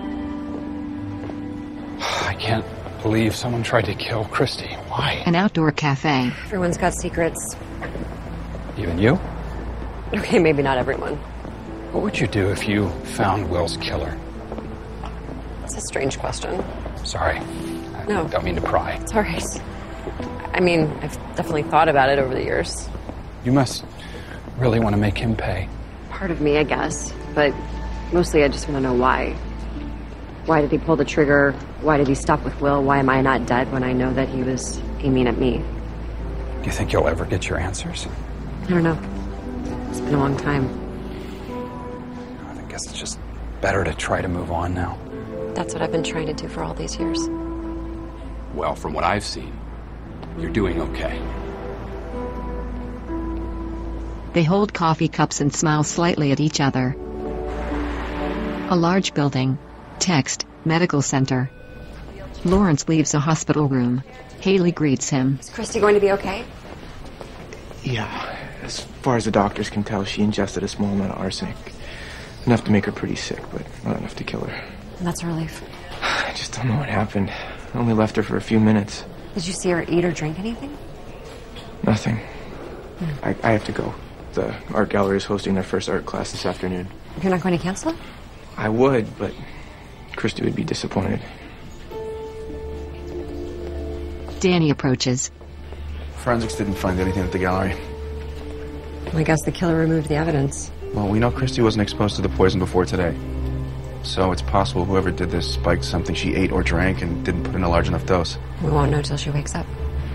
I can't believe someone tried to kill Christy. Why? An outdoor cafe. Everyone's got secrets. Even you? Okay, maybe not everyone. What would you do if you found Will's killer? It's a strange question. Sorry. No. I don't mean to pry. It's all right. I mean, I've definitely thought about it over the years. You must really want to make him pay. Part of me, I guess. But mostly I just want to know why. Why did he pull the trigger? Why did he stop with Will? Why am I not dead when I know that he was aiming at me? Do you think you'll ever get your answers? I don't know. It's been a long time. I guess it's just better to try to move on now. That's what I've been trying to do for all these years. Well, from what I've seen, you're doing okay. They hold coffee cups and smile slightly at each other. A large building. Text, medical center. Lawrence leaves a hospital room. Haley greets him. Is Christy going to be okay? Yeah, as far as the doctors can tell, she ingested a small amount of arsenic. Enough to make her pretty sick, but not enough to kill her. That's a relief. I just don't know what happened. I only left her for a few minutes. Did you see her eat or drink anything? Nothing. I have to go. The art gallery is hosting their first art class this afternoon. You're not going to cancel? I would, but Christy would be disappointed. Danny approaches. Forensics didn't find anything at the gallery. I guess the killer removed the evidence. Well, we know Christy wasn't exposed to the poison before today. So it's possible whoever did this spiked something she ate or drank and didn't put in a large enough dose. We won't know till she wakes up.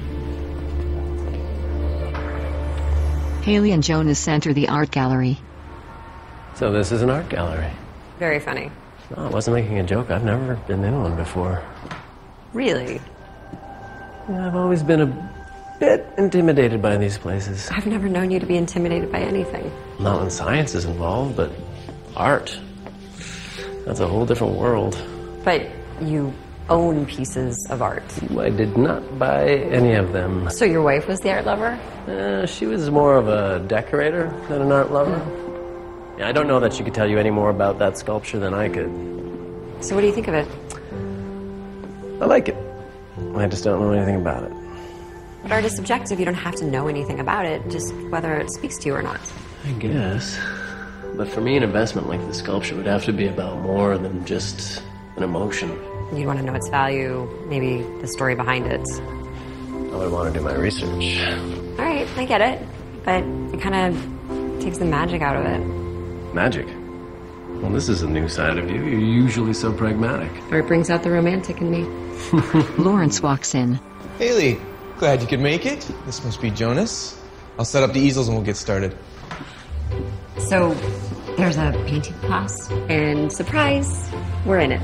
Haley and Jonas enter the art gallery. So this is an art gallery. Very funny. No, I wasn't making a joke. I've never been in one before. Really? Yeah, I've always been a bit intimidated by these places. I've never known you to be intimidated by anything. Not when science is involved, but art. That's a whole different world. But you own pieces of art. I did not buy any of them. So your wife was the art lover? She was more of a decorator than an art lover. Yeah, I don't know that she could tell you any more about that sculpture than I could. So what do you think of it? I like it. I just don't know anything about it. But art is subjective. You don't have to know anything about it, just whether it speaks to you or not. I guess. But for me, an investment like the sculpture would have to be about more than just an emotion. You'd want to know its value, maybe the story behind it. I would want to do my research. All right, I get it. But it kind of takes the magic out of it. Magic? Well, this is a new side of you. You're usually so pragmatic. Or it brings out the romantic in me. Lawrence walks in. Haley, glad you could make it. This must be Jonas. I'll set up the easels and we'll get started. So, there's a painting class, and surprise, we're in it.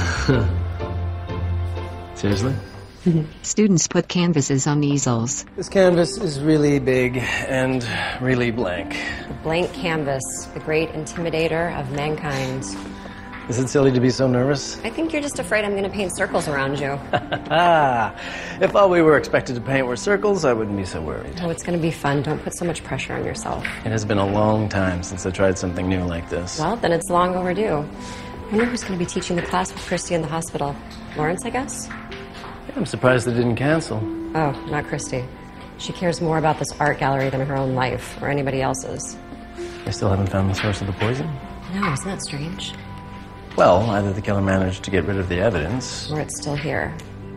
Seriously? Students put canvases on easels. This canvas is really big and really blank. The blank canvas, the great intimidator of mankind. Is it silly to be so nervous? I think you're just afraid I'm going to paint circles around you. If all we were expected to paint were circles, I wouldn't be so worried. Oh, it's going to be fun. Don't put so much pressure on yourself. It has been a long time since I tried something new like this. Well, then it's long overdue. I wonder who's going to be teaching the class with Christy in the hospital. Lawrence, I guess? I'm surprised they didn't cancel. Oh, not Christy. She cares more about this art gallery than her own life, or anybody else's. They still haven't found the source of the poison? No, isn't that strange? Well, either the killer managed to get rid of the evidence, or it's still here.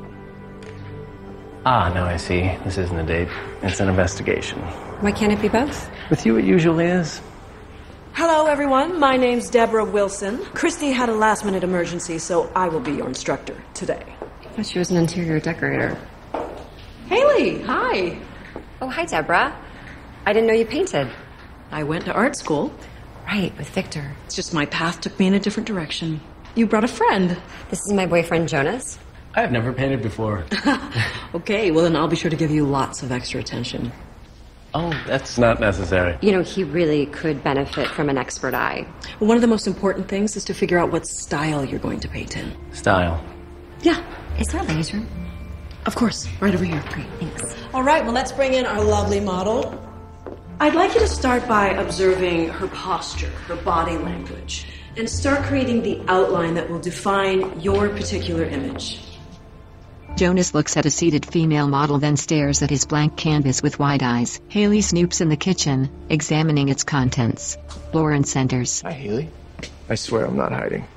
Ah, now I see. This isn't a date. It's an investigation. Why can't it be both? With you, it usually is. Hello, everyone. My name's Deborah Wilson. Christy had a last-minute emergency, so I will be your instructor today. I thought she was an interior decorator. Haley, hi. Oh, hi, Deborah. I didn't know you painted. I went to art school. Right, with Victor. It's just my path took me in a different direction. You brought a friend. This is my boyfriend, Jonas. I've never painted before. Okay, well then I'll be sure to give you lots of extra attention. Oh, that's not necessary. You know, he really could benefit from an expert eye. One of the most important things is to figure out what style you're going to paint in. Style? Yeah. Is there a ladies' room? Of course, right over here. Great, thanks. All right, well, let's bring in our lovely model. I'd like you to start by observing her posture, her body language, and start creating the outline that will define your particular image. Jonas looks at a seated female model, then stares at his blank canvas with wide eyes. Haley snoops in the kitchen, examining its contents. Lawrence enters. Hi, Haley. I swear I'm not hiding.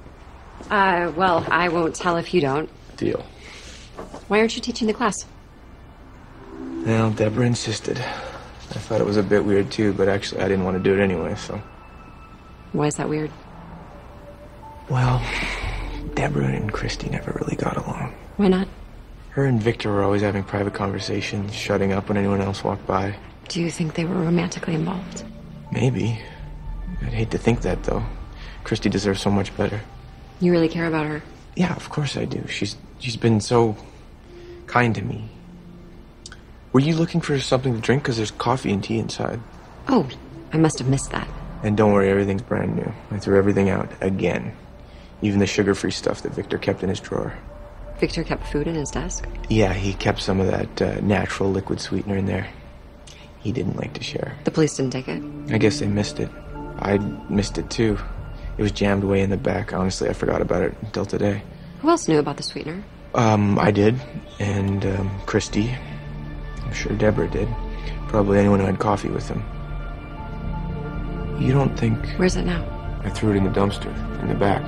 Well, I won't tell if you don't. Deal. Why aren't you teaching the class? Well, Deborah insisted. I thought it was a bit weird too, but actually I didn't want to do it anyway, so. Why is that weird? Well, Deborah and Christy never really got along. Why not? Her and Victor were always having private conversations, shutting up when anyone else walked by. Do you think they were romantically involved? Maybe. I'd hate to think that, though. Christy deserves so much better. You really care about her? Yeah, of course I do. She's been so kind to me. Were you looking for something to drink? Because there's coffee and tea inside. Oh, I must have missed that. And don't worry, everything's brand new. I threw everything out again. Even the sugar-free stuff that Victor kept in his drawer. Victor kept food in his desk? Yeah, he kept some of that natural liquid sweetener in there. He didn't like to share. The police didn't take it? I guess they missed it. I missed it too. It was jammed away in the back. Honestly, I forgot about it until today. Who else knew about the sweetener? I did. And Christy. I'm sure Deborah did. Probably anyone who had coffee with him. You don't think... Where's it now? I threw it in the dumpster, in the back.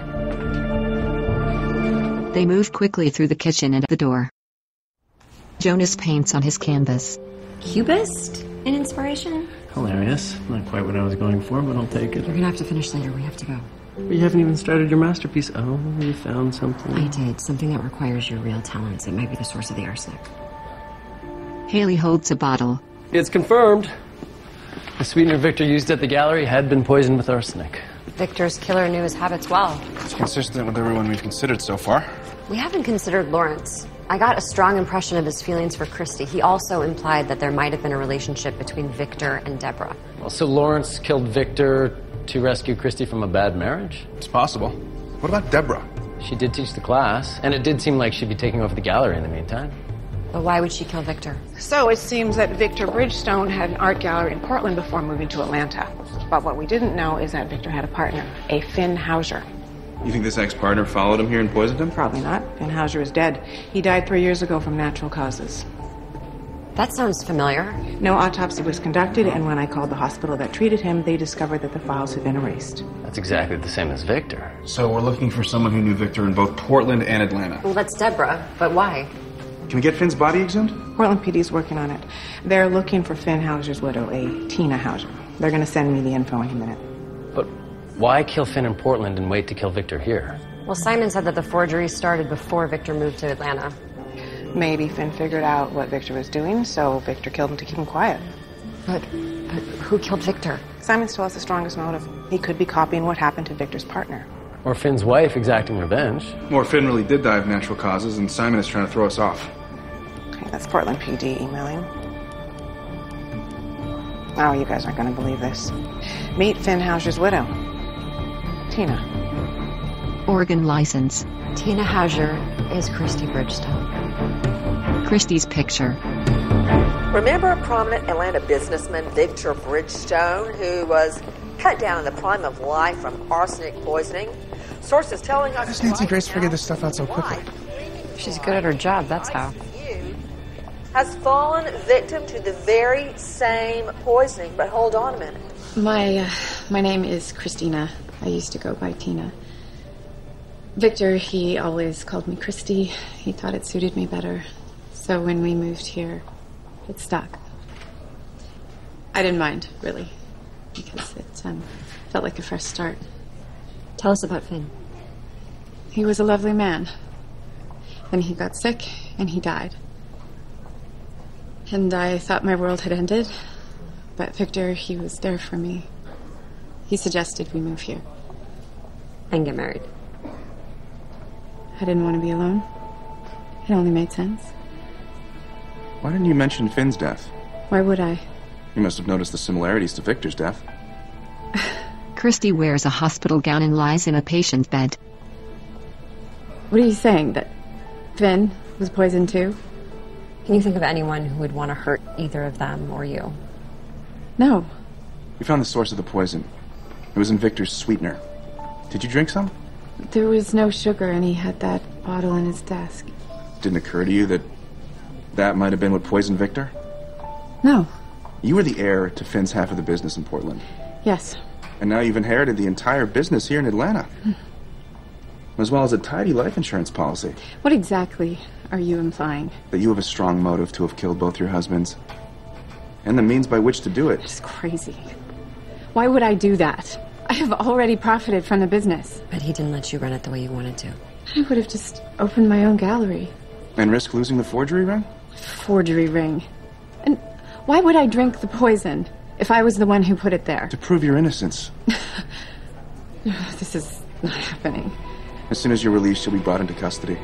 They move quickly through the kitchen and at the door. Jonas paints on his canvas. Cubist? An inspiration? Hilarious. Not quite what I was going for, but I'll take it. You're gonna have to finish later. We have to go. You haven't even started your masterpiece. Oh, you found something. I did. Something that requires your real talents. It might be the source of the arsenic. Haley holds a bottle. It's confirmed. The sweetener Victor used at the gallery had been poisoned with arsenic. Victor's killer knew his habits well. It's consistent with everyone we've considered so far. We haven't considered Lawrence. I got a strong impression of his feelings for Christy. He also implied that there might have been a relationship between Victor and Deborah. Well, so Lawrence killed Victor to rescue Christy from a bad marriage? It's possible. What about Deborah? She did teach the class, and it did seem like she'd be taking over the gallery in the meantime. But why would she kill Victor? So it seems that Victor Bridgestone had an art gallery in Portland before moving to Atlanta. But what we didn't know is that Victor had a partner, a Finn Hauser. You think this ex-partner followed him here and poisoned him? Probably not. Finn Hauser is dead. He died 3 years ago from natural causes. That sounds familiar. No autopsy was conducted, and when I called the hospital that treated him, they discovered that the files had been erased. That's exactly the same as Victor. So we're looking for someone who knew Victor in both Portland and Atlanta. Well, that's Deborah, but why? Can we get Finn's body exhumed? Portland PD is working on it. They're looking for Finn Hauser's widow, a Tina Hauser. They're going to send me the info in a minute. But why kill Finn in Portland and wait to kill Victor here? Well, Simon said that the forgery started before Victor moved to Atlanta. Maybe Finn figured out what Victor was doing, so Victor killed him to keep him quiet. But who killed Victor? Simon still has the strongest motive. He could be copying what happened to Victor's partner. Or Finn's wife exacting revenge. Or Finn really did die of natural causes, and Simon is trying to throw us off. Okay, that's Portland PD emailing. Oh, you guys aren't going to believe this. Meet Finn Hauser's widow, Tina. Oregon license. Tina Hauser is Christy Bridgestone. Christy's picture. Remember prominent Atlanta businessman Victor Bridgestone, who was cut down in the prime of life from arsenic poisoning? Sources telling us... How does Nancy Grace figure this stuff out so quickly? She's good at her job, that's how. Has fallen victim to the very same poisoning. But hold on a minute. My name is Christina. I used to go by Tina. Victor, he always called me Christy. He thought it suited me better. So when we moved here, it stuck. I didn't mind, really, because it felt like a fresh start. Tell us about Finn. He was a lovely man. Then he got sick, and he died. And I thought my world had ended. But Victor, he was there for me. He suggested we move here. And get married. I didn't want to be alone. It only made sense. Why didn't you mention Finn's death? Why would I? You must have noticed the similarities to Victor's death. Christy wears a hospital gown and lies in a patient's bed. What are you saying? That Finn was poisoned too? Can you think of anyone who would want to hurt either of them or you? No. We found the source of the poison. It was in Victor's sweetener. Did you drink some? There was no sugar, and he had that bottle in his desk. Didn't occur to you that that might have been what poisoned Victor? No. You were the heir to Finn's half of the business in Portland. Yes. And now you've inherited the entire business here in Atlanta. As well as a tidy life insurance policy. What exactly are you implying? That you have a strong motive to have killed both your husbands. And the means by which to do it. It's crazy. Why would I do that? I have already profited from the business. But he didn't let you run it the way you wanted to. I would have just opened my own gallery. And risk losing the forgery ring? Forgery ring. And why would I drink the poison if I was the one who put it there? To prove your innocence. This is not happening. As soon as you're released, you'll be brought into custody.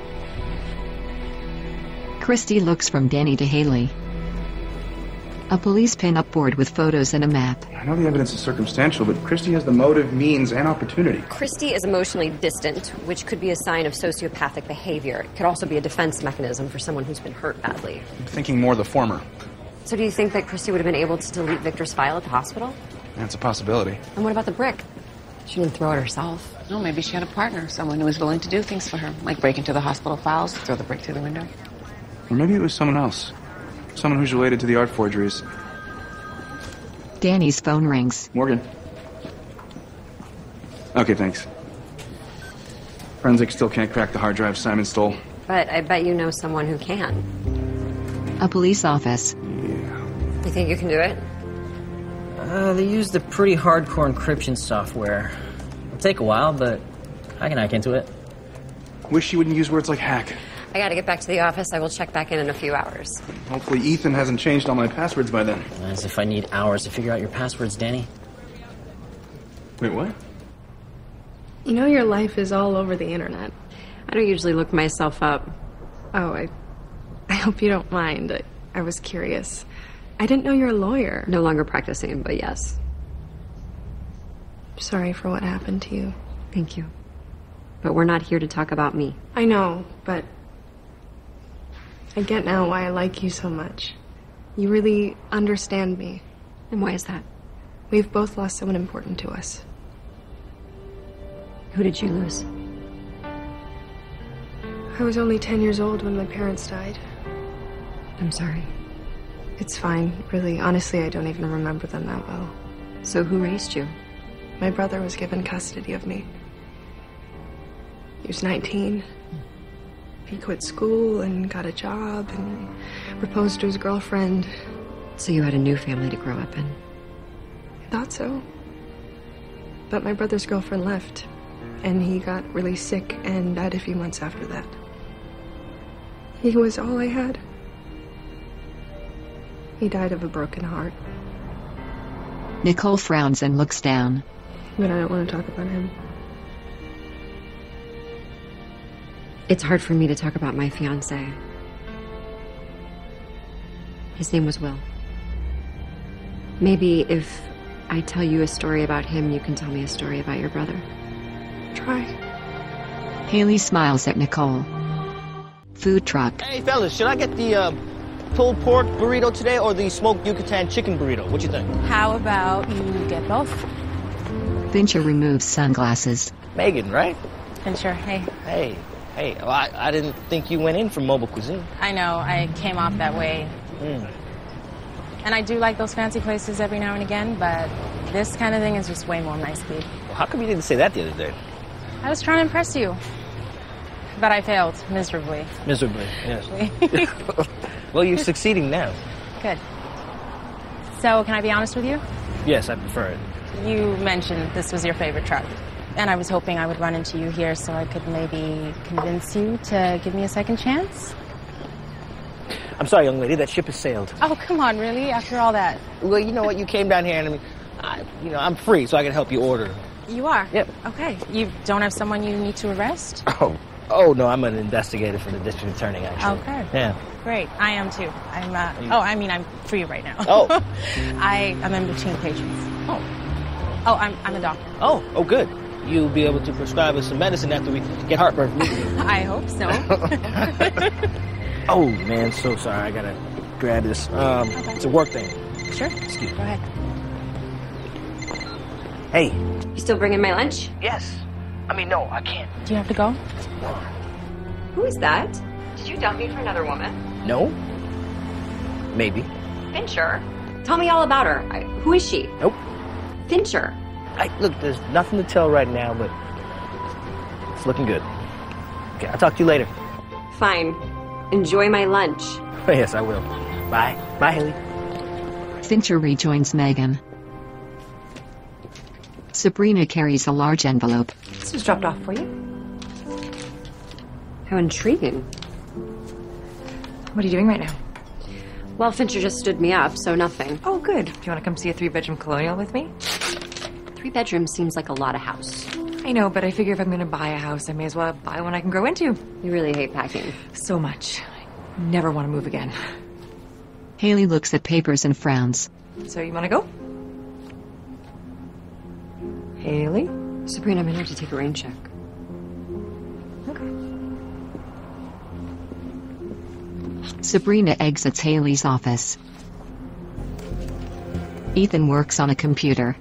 Christy looks from Danny to Haley. A police pin-up board with photos and a map. I know the evidence is circumstantial, but Christy has the motive, means, and opportunity. Christy is emotionally distant, which could be a sign of sociopathic behavior. It could also be a defense mechanism for someone who's been hurt badly. I'm thinking more the former. So do you think that Christy would have been able to delete Victor's file at the hospital? That's a possibility. And what about the brick? She didn't throw it herself. No, maybe she had a partner, someone who was willing to do things for her, like break into the hospital files, throw the brick through the window. Or maybe it was someone else. Someone who's related to the art forgeries. Danny's phone rings. Morgan. Okay, thanks. Forensics still can't crack the hard drive Simon stole. But I bet you know someone who can. A police office. You think you can do it? They use the pretty hardcore encryption software. It'll take a while, but I can hack into it. Wish you wouldn't use words like hack. I gotta get back to the office. I will check back in a few hours. Hopefully Ethan hasn't changed all my passwords by then. As if I need hours to figure out your passwords, Danny. Wait, what? You know your life is all over the internet. I don't usually look myself up. Oh, I hope you don't mind. I was curious. I didn't know you're a lawyer. No longer practicing, but yes. Sorry for what happened to you. Thank you. But we're not here to talk about me. I know, but I get now why I like you so much. You really understand me. And why is that? We've both lost someone important to us. Who did you lose? I was only 10 years old when my parents died. I'm sorry. It's fine, really. Honestly, I don't even remember them that well. So who raised you? My brother was given custody of me. He was 19. He quit school and got a job and proposed to his girlfriend. So you had a new family to grow up in? I thought so. But my brother's girlfriend left, and he got really sick and died a few months after that. He was all I had. He died of a broken heart. Nicole frowns and looks down. But I don't want to talk about him. It's hard for me to talk about my fiancé. His name was Will. Maybe if I tell you a story about him, you can tell me a story about your brother. Try. Haley smiles at Nicole. Food truck. Hey, fellas, should I get the pulled pork burrito today or the smoked Yucatan chicken burrito? What you think? How about you get both? Fincher removes sunglasses. Megan, right? Fincher, hey. Hey, well, I didn't think you went in for mobile cuisine. I know, I came off that way. And I do like those fancy places every now and again, but this kind of thing is just way more my speed. Well, how come you didn't say that the other day? I was trying to impress you. But I failed miserably. Miserably, yes. Well, you're succeeding now. Good. So, can I be honest with you? Yes, I prefer it. You mentioned this was your favorite truck. And I was hoping I would run into you here so I could maybe convince you to give me a second chance. I'm sorry, young lady, that ship has sailed. Oh, come on, really? After all that? Well, you know what? You came down here and I'm free, so I can help you order. You are? Yep. Okay. You don't have someone you need to arrest? Oh, no, I'm an investigator for the district attorney, actually. Okay. Yeah. Great. I am too. I'm free right now. Oh. I'm in between patients. Oh, I'm a doctor. Oh, good. You'll be able to prescribe us some medicine after we get heartburn. I hope so. Oh, man, so sorry. I gotta grab this. Okay. It's a work thing. Sure. Excuse me. Go ahead. Hey. You still bringing my lunch? Yes. No, I can't. Do you have to go? Who is that? Did you dump me for another woman? No. Maybe. Fincher? Tell me all about her. Who is she? Nope. Fincher. Look, there's nothing to tell right now, but it's looking good. Okay, I'll talk to you later. Fine. Enjoy my lunch. Yes, I will. Bye. Bye, Haley. Fincher rejoins Megan. Sabrina carries a large envelope. This was dropped off for you. How intriguing. What are you doing right now? Well, Fincher just stood me up, so nothing. Oh, good. Do you want to come see a 3-bedroom colonial with me? 3 bedrooms seems like a lot of house. I know, but I figure if I'm going to buy a house, I may as well buy one I can grow into. You really hate packing. So much. I never want to move again. Haley looks at papers and frowns. So you want to go? Haley? Sabrina, I'm going to have to take a rain check. Okay. Sabrina exits Haley's office. Ethan works on a computer.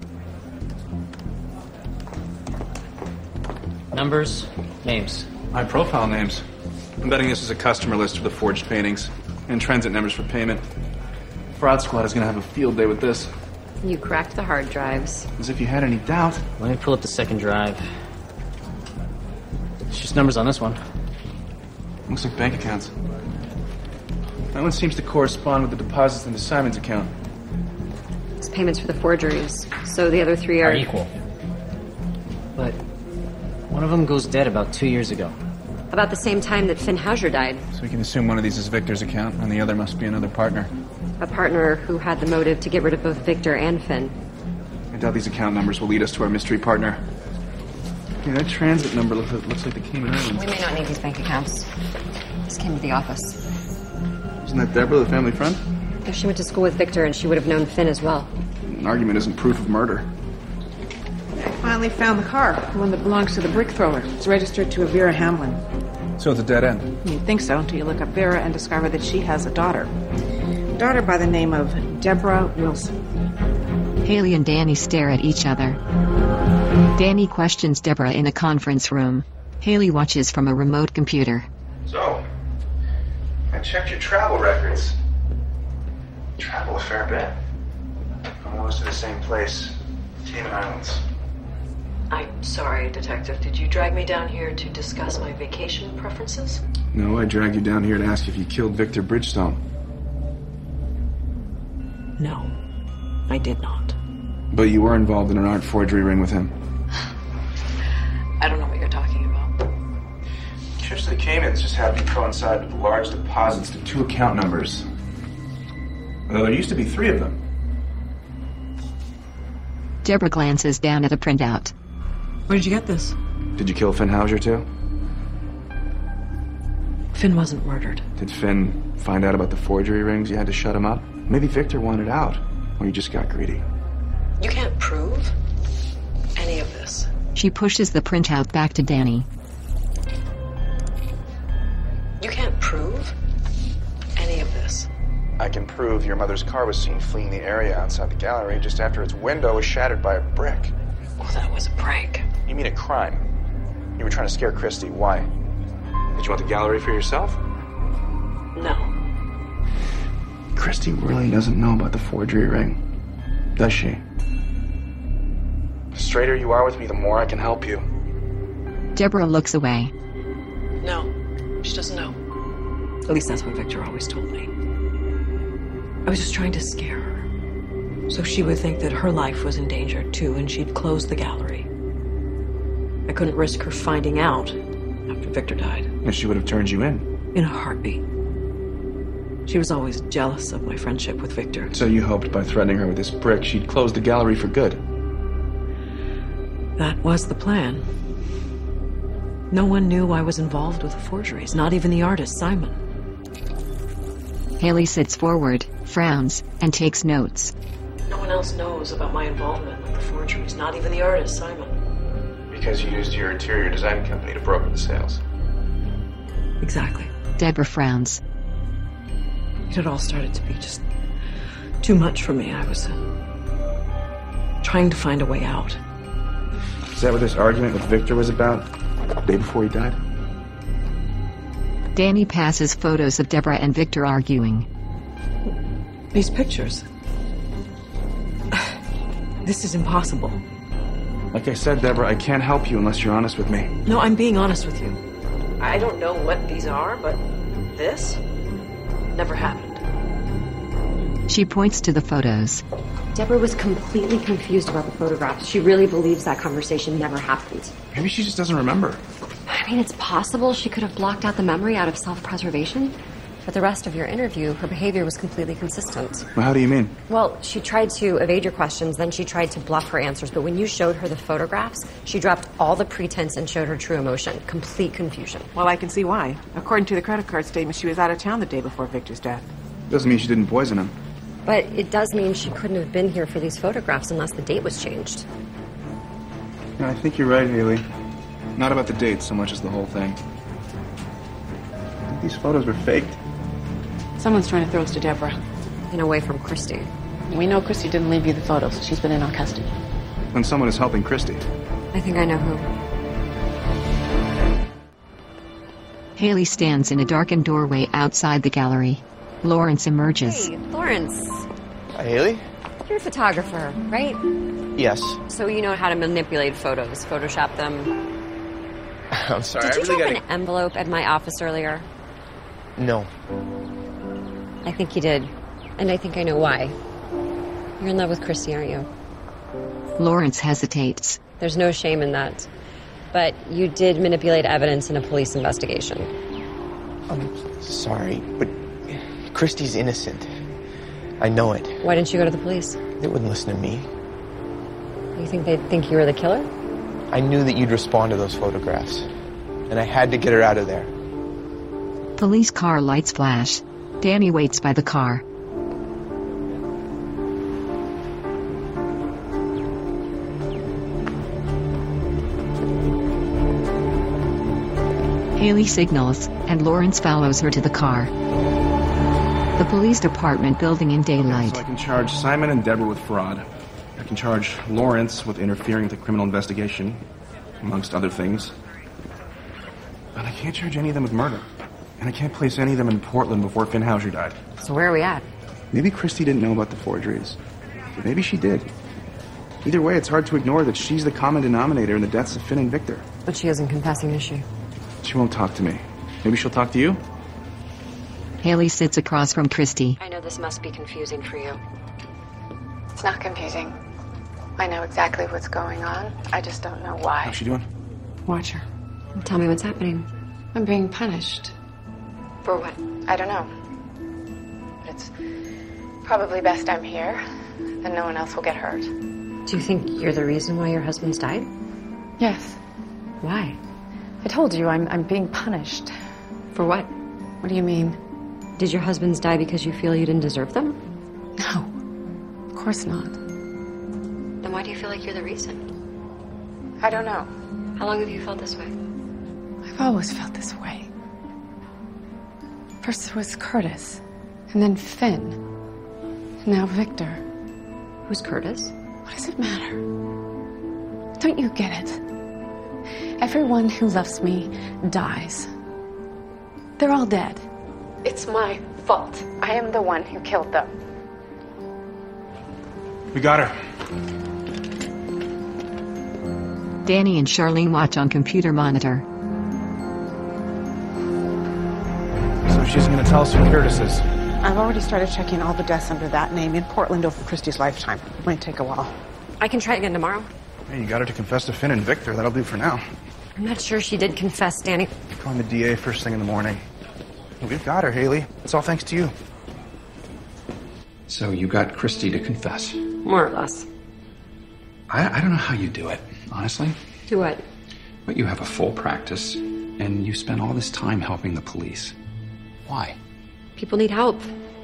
Numbers, names. My profile names. I'm betting this is a customer list for the forged paintings. And transit numbers for payment. Fraud Squad is going to have a field day with this. You cracked the hard drives. As if you had any doubt. Let me pull up the second drive. It's just numbers on this one. Looks like bank accounts. That one seems to correspond with the deposits into Simon's account. It's payments for the forgeries. So the other three are equal. But one of them goes dead about 2 years ago. about the same time that Finn Hauser died. So we can assume one of these is Victor's account, and the other must be another partner. A partner who had the motive to get rid of both Victor and Finn. I doubt these account numbers will lead us to our mystery partner. Yeah, that transit number looks like the Cayman Islands. We may not need these bank accounts. This came to the office. Isn't that Deborah, the family friend? If she went to school with Victor, and she would have known Finn as well. An argument isn't proof of murder. I finally found the car, the one that belongs to the brick thrower. It's registered to a Vera Hamlin. So it's a dead end? You'd think so until you look up Vera and discover that she has a daughter. A daughter by the name of Deborah Wilson. Haley and Danny stare at each other. Danny questions Deborah in a conference room. Haley watches from a remote computer. So, I checked your travel records. You travel a fair bit. Almost to the same place, Cayman Islands. I'm sorry, Detective. Did you drag me down here to discuss my vacation preferences? No, I dragged you down here to ask if you killed Victor Bridgestone. No, I did not. But you were involved in an art forgery ring with him. I don't know what you're talking about. Trips to the Caymans just happened to coincide with large deposits to 2 account numbers. Although there used to be 3 of them. Deborah glances down at a printout. Where did you get this? Did you kill Finn Hauser too? Finn wasn't murdered. Did Finn find out about the forgery rings? You had to shut him up? Maybe Victor wanted out, or you just got greedy. You can't prove any of this. She pushes the printout back to Danny. You can't prove any of this. I can prove your mother's car was seen fleeing the area outside the gallery just after its window was shattered by a brick. Well, that was a prank. You mean a crime? You were trying to scare Christy. Why? Did you want the gallery for yourself? No. Christy really doesn't know about the forgery ring, does she? The straighter you are with me, the more I can help you. Deborah looks away. No, she doesn't know. At least that's what Victor always told me. I was just trying to scare her, so she would think that her life was in danger too, and she'd close the gallery. I couldn't risk her finding out after Victor died. And she would have turned you in. In a heartbeat. She was always jealous of my friendship with Victor. So you hoped by threatening her with this brick, she'd close the gallery for good? That was the plan. No one knew I was involved with the forgeries, not even the artist, Simon. Haley sits forward, frowns, and takes notes. No one else knows about my involvement with the forgeries, not even the artist, Simon. Because you used your interior design company to broker the sales. Exactly. Deborah frowns. It had all started to be just too much for me. I was trying to find a way out. Is that what this argument with Victor was about? The day before he died? Danny passes photos of Deborah and Victor arguing. These pictures. This is impossible. Like I said, Deborah, I can't help you unless you're honest with me. No, I'm being honest with you. I don't know what these are, but this never happened. She points to the photos. Deborah was completely confused about the photographs. She really believes that conversation never happened. Maybe she just doesn't remember. I mean, it's possible she could have blocked out the memory out of self-preservation. But the rest of your interview, her behavior was completely consistent. Well, how do you mean? Well, she tried to evade your questions, then she tried to bluff her answers. But when you showed her the photographs, she dropped all the pretense and showed her true emotion. Complete confusion. Well, I can see why. According to the credit card statement, she was out of town the day before Victor's death. Doesn't mean she didn't poison him. But it does mean she couldn't have been here for these photographs unless the date was changed. Yeah, I think you're right, Haley. Not about the date so much as the whole thing. I think these photos were faked. Someone's trying to throw us to Deborah. And away from Christy. We know Christy didn't leave you the photos. She's been in our custody. When someone is helping Christy. I think I know who. Haley stands in a darkened doorway outside the gallery. Lawrence emerges. Hey, Lawrence. Hi, Haley. You're a photographer, right? Yes. So you know how to manipulate photos, Photoshop them. I'm sorry. Did you I really drop gotta... an envelope at my office earlier? No. I think you did. And I think I know why. You're in love with Christy, aren't you? Lawrence hesitates. There's no shame in that. But you did manipulate evidence in a police investigation. I'm sorry, but Christy's innocent. I know it. Why didn't you go to the police? They wouldn't listen to me. You think they'd think you were the killer? I knew that you'd respond to those photographs. And I had to get her out of there. Police car lights flash. Danny waits by the car. Haley signals, and Lawrence follows her to the car. The police department building in daylight. So I can charge Simon and Deborah with fraud. I can charge Lawrence with interfering with a criminal investigation, amongst other things. But I can't charge any of them with murder. And I can't place any of them in Portland before Finn Hauser died. So where are we at? Maybe Christy didn't know about the forgeries. But maybe she did. Either way, it's hard to ignore that she's the common denominator in the deaths of Finn and Victor. But she isn't confessing, is she? She won't talk to me. Maybe she'll talk to you? Haley sits across from Christy. I know this must be confusing for you. It's not confusing. I know exactly what's going on. I just don't know why. How's she doing? Watch her. Tell me what's happening. I'm being punished. For what? I don't know. But it's probably best I'm here, then no one else will get hurt. Do you think you're the reason why your husband's died? Yes. Why? I told you I'm being punished. For what? What do you mean? Did your husbands die because you feel you didn't deserve them? No. Of course not. Then why do you feel like you're the reason? I don't know. How long have you felt this way? I've always felt this way. First it was Curtis, and then Finn, and now Victor. Who's Curtis? What does it matter? Don't you get it? Everyone who loves me dies. They're all dead. It's my fault. I am the one who killed them. We got her. Danny and Charlene watch on computer monitor. So she's going to tell us who Curtis is. I've already started checking all the deaths under that name in Portland over Christie's lifetime. It might take a while. I can try again tomorrow. Hey, you got her to confess to Finn and Victor. That'll do for now. I'm not sure she did confess, Danny. Calling the DA first thing in the morning. We've got her, Haley. It's all thanks to you. So you got Christy to confess? More or less. I don't know how you do it, honestly. Do what? But you have a full practice, and you spend all this time helping the police. Why? People need help.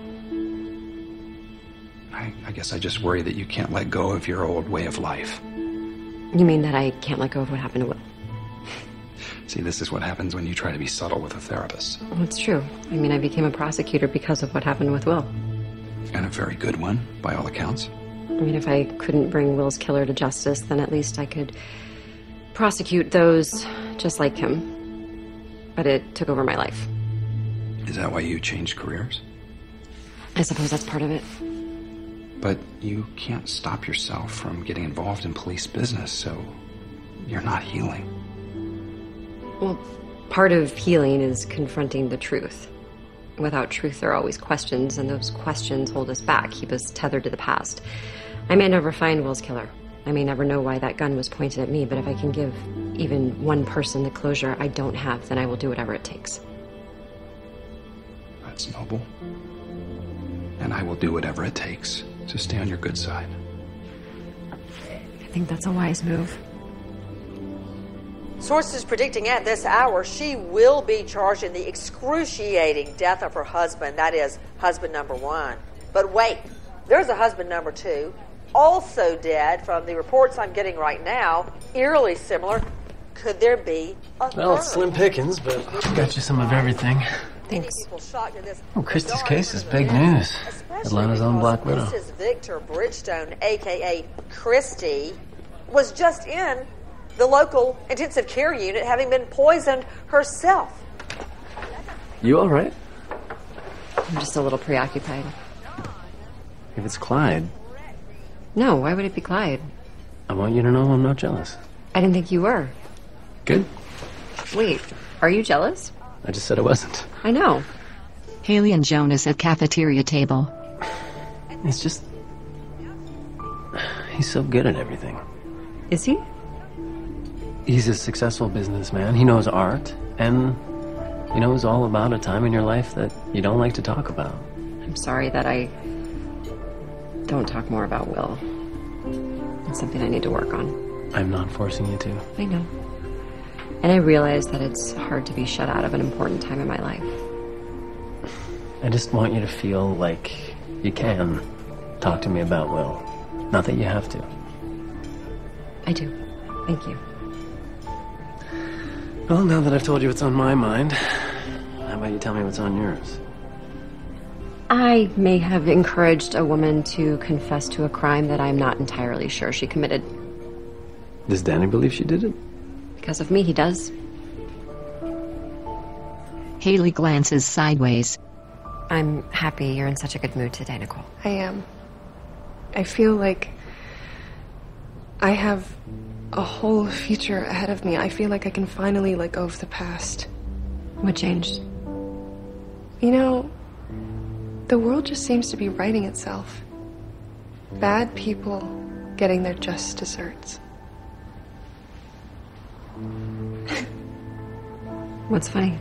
I guess I just worry that you can't let go of your old way of life. You mean that I can't let go of what happened to Will? See, this is what happens when you try to be subtle with a therapist. Well, it's true. I mean, I became a prosecutor because of what happened with Will. And a very good one, by all accounts. I mean, if I couldn't bring Will's killer to justice, then at least I could prosecute those just like him. But it took over my life. Is that why you changed careers? I suppose that's part of it. But you can't stop yourself from getting involved in police business, so you're not healing. Well, part of healing is confronting the truth. Without truth, there are always questions, and those questions hold us back, keep us tethered to the past. I may never find Will's killer. I may never know why that gun was pointed at me, but if I can give even one person the closure I don't have, then I will do whatever it takes. That's noble. And I will do whatever it takes to stay on your good side. I think that's a wise move. Sources predicting at this hour she will be charged in the excruciating death of her husband. That is, husband number one. But wait, there's a husband number two, also dead from the reports I'm getting right now, eerily similar. Could there be a Well, third? it's slim pickings, but got you some of everything. Thanks. Oh, Christie's case is big news. Atlanta's own Black Widow. Mrs. Victor Bridgestone, a.k.a. Christy, was just in the local intensive care unit, having been poisoned herself. You all right? I'm just a little preoccupied. If it's Clyde, No, why would it be Clyde? I want you to know I'm not jealous. I didn't think you were. Good. Wait, are you jealous? I just said I wasn't. I know. Haley and Jonas at cafeteria table. It's just... He's so good at everything. Is he? He's a successful businessman. He knows art, and he knows all about a time in your life that you don't like to talk about. I'm sorry that I don't talk more about Will. It's something I need to work on. I'm not forcing you to. I know. And I realize that it's hard to be shut out of an important time in my life. I just want you to feel like you can talk to me about Will. Not that you have to. I do. Thank you. Well, now that I've told you what's on my mind, how about you tell me what's on yours? I may have encouraged a woman to confess to a crime that I'm not entirely sure she committed. Does Danny believe she did it? Because of me, he does. Haley glances sideways. I'm happy you're in such a good mood today, Nicole. I am. I feel like I have a whole future ahead of me. I feel like I can finally let go of the past. What changed? You know, the world just seems to be righting itself. Bad people getting their just desserts. What's funny?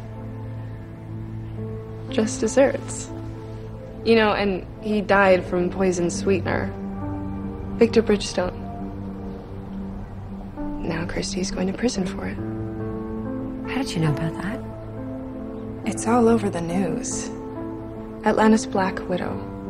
Just desserts. You know, and he died from poison sweetener. Victor Bridgestone. Now Christy's going to prison for it. How did you know about that? It's all over the news. Atlanta's Black Widow.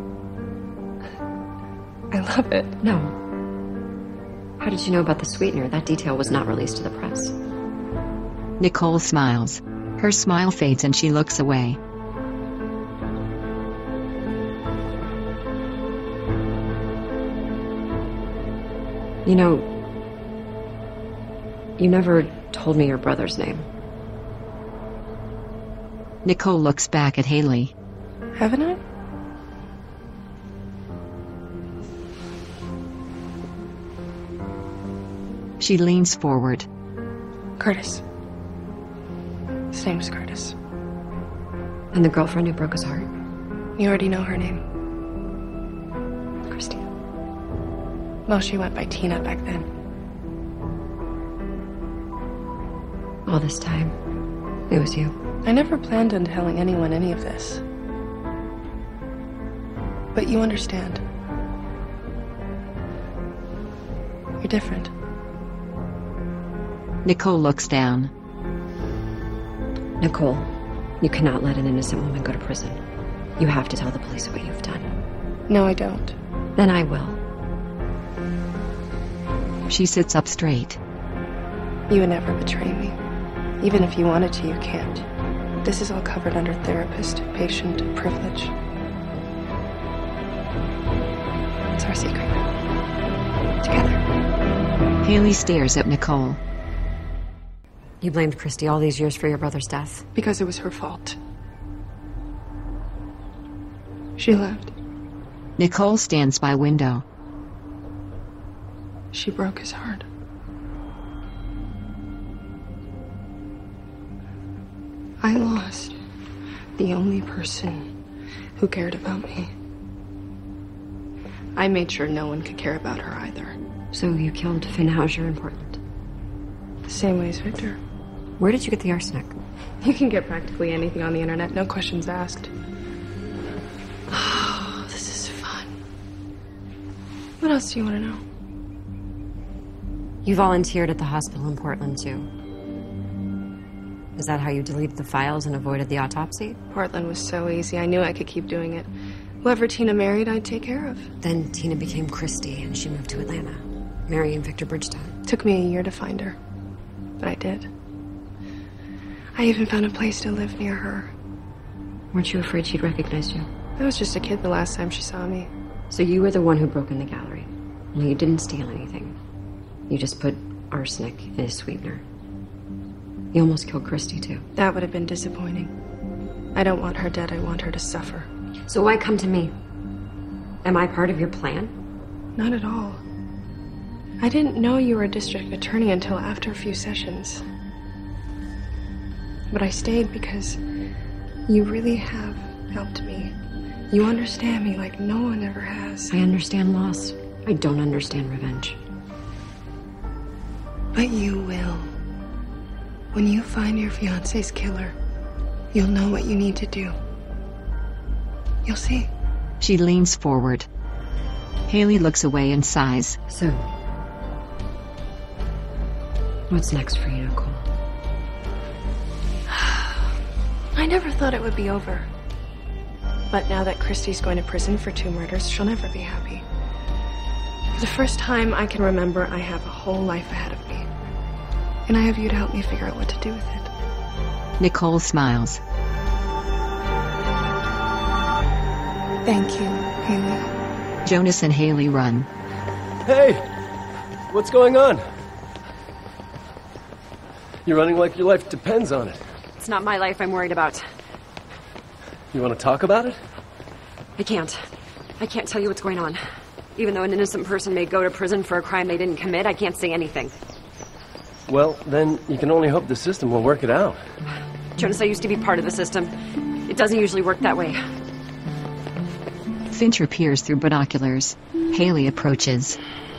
I love it. No. How did you know about the sweetener? That detail was not released to the press. Nicole smiles. Her smile fades and she looks away. You know, you never told me your brother's name. Nicole looks back at Haley. Haven't I? She leans forward. Curtis. His name's Curtis. And the girlfriend who broke his heart? You already know her name. Christina. Well, she went by Tina back then. All this time, it was you. I never planned on telling anyone any of this. But you understand. You're different. Nicole looks down. Nicole, you cannot let an innocent woman go to prison. You have to tell the police what you've done. No, I don't. Then I will. She sits up straight. You would never betray me. Even if you wanted to, you can't. This is all covered under therapist-patient privilege. It's our secret. Together. Haley stares at Nicole. You blamed Christy all these years for your brother's death. Because it was her fault. She left. Nicole stands by window. She broke his heart. I lost the only person who cared about me. I made sure no one could care about her either. So you killed Finn Hauser in Portland? The same way as Victor. Where did you get the arsenic? You can get practically anything on the internet, no questions asked. Oh, this is fun. What else do you want to know? You volunteered at the hospital in Portland, too. Is that how you deleted the files and avoided the autopsy? Portland was so easy. I knew I could keep doing it. Whoever Tina married, I'd take care of. Then Tina became Christy, and she moved to Atlanta, marrying Victor Bridgestone. Took me a year to find her, but I did. I even found a place to live near her. Weren't you afraid she'd recognize you? I was just a kid the last time she saw me. So you were the one who broke in the gallery. Well, you didn't steal anything. You just put arsenic in his sweetener. You almost killed Christy, too. That would have been disappointing. I don't want her dead. I want her to suffer. So why come to me? Am I part of your plan? Not at all. I didn't know you were a district attorney until after a few sessions. But I stayed because you really have helped me. You understand me like no one ever has. I understand loss. I don't understand revenge. But you will. When you find your fiancé's killer, you'll know what you need to do. You'll see. She leans forward. Haley looks away and sighs. So, what's next for you, Nicole? I never thought it would be over. But now that Christy's going to prison for 2 murders, she'll never be happy. For the first time I can remember, I have a whole life ahead of me. And I have you to help me figure out what to do with it. Nicole smiles. Thank you, Haley. Jonas and Haley run. Hey! What's going on? You're running like your life depends on it. It's not my life I'm worried about. You want to talk about it? I can't. I can't tell you what's going on. Even though an innocent person may go to prison for a crime they didn't commit, I can't say anything. Well, then you can only hope the system will work it out. Jonas, I used to be part of the system. It doesn't usually work that way. Fincher peers through binoculars. Haley approaches.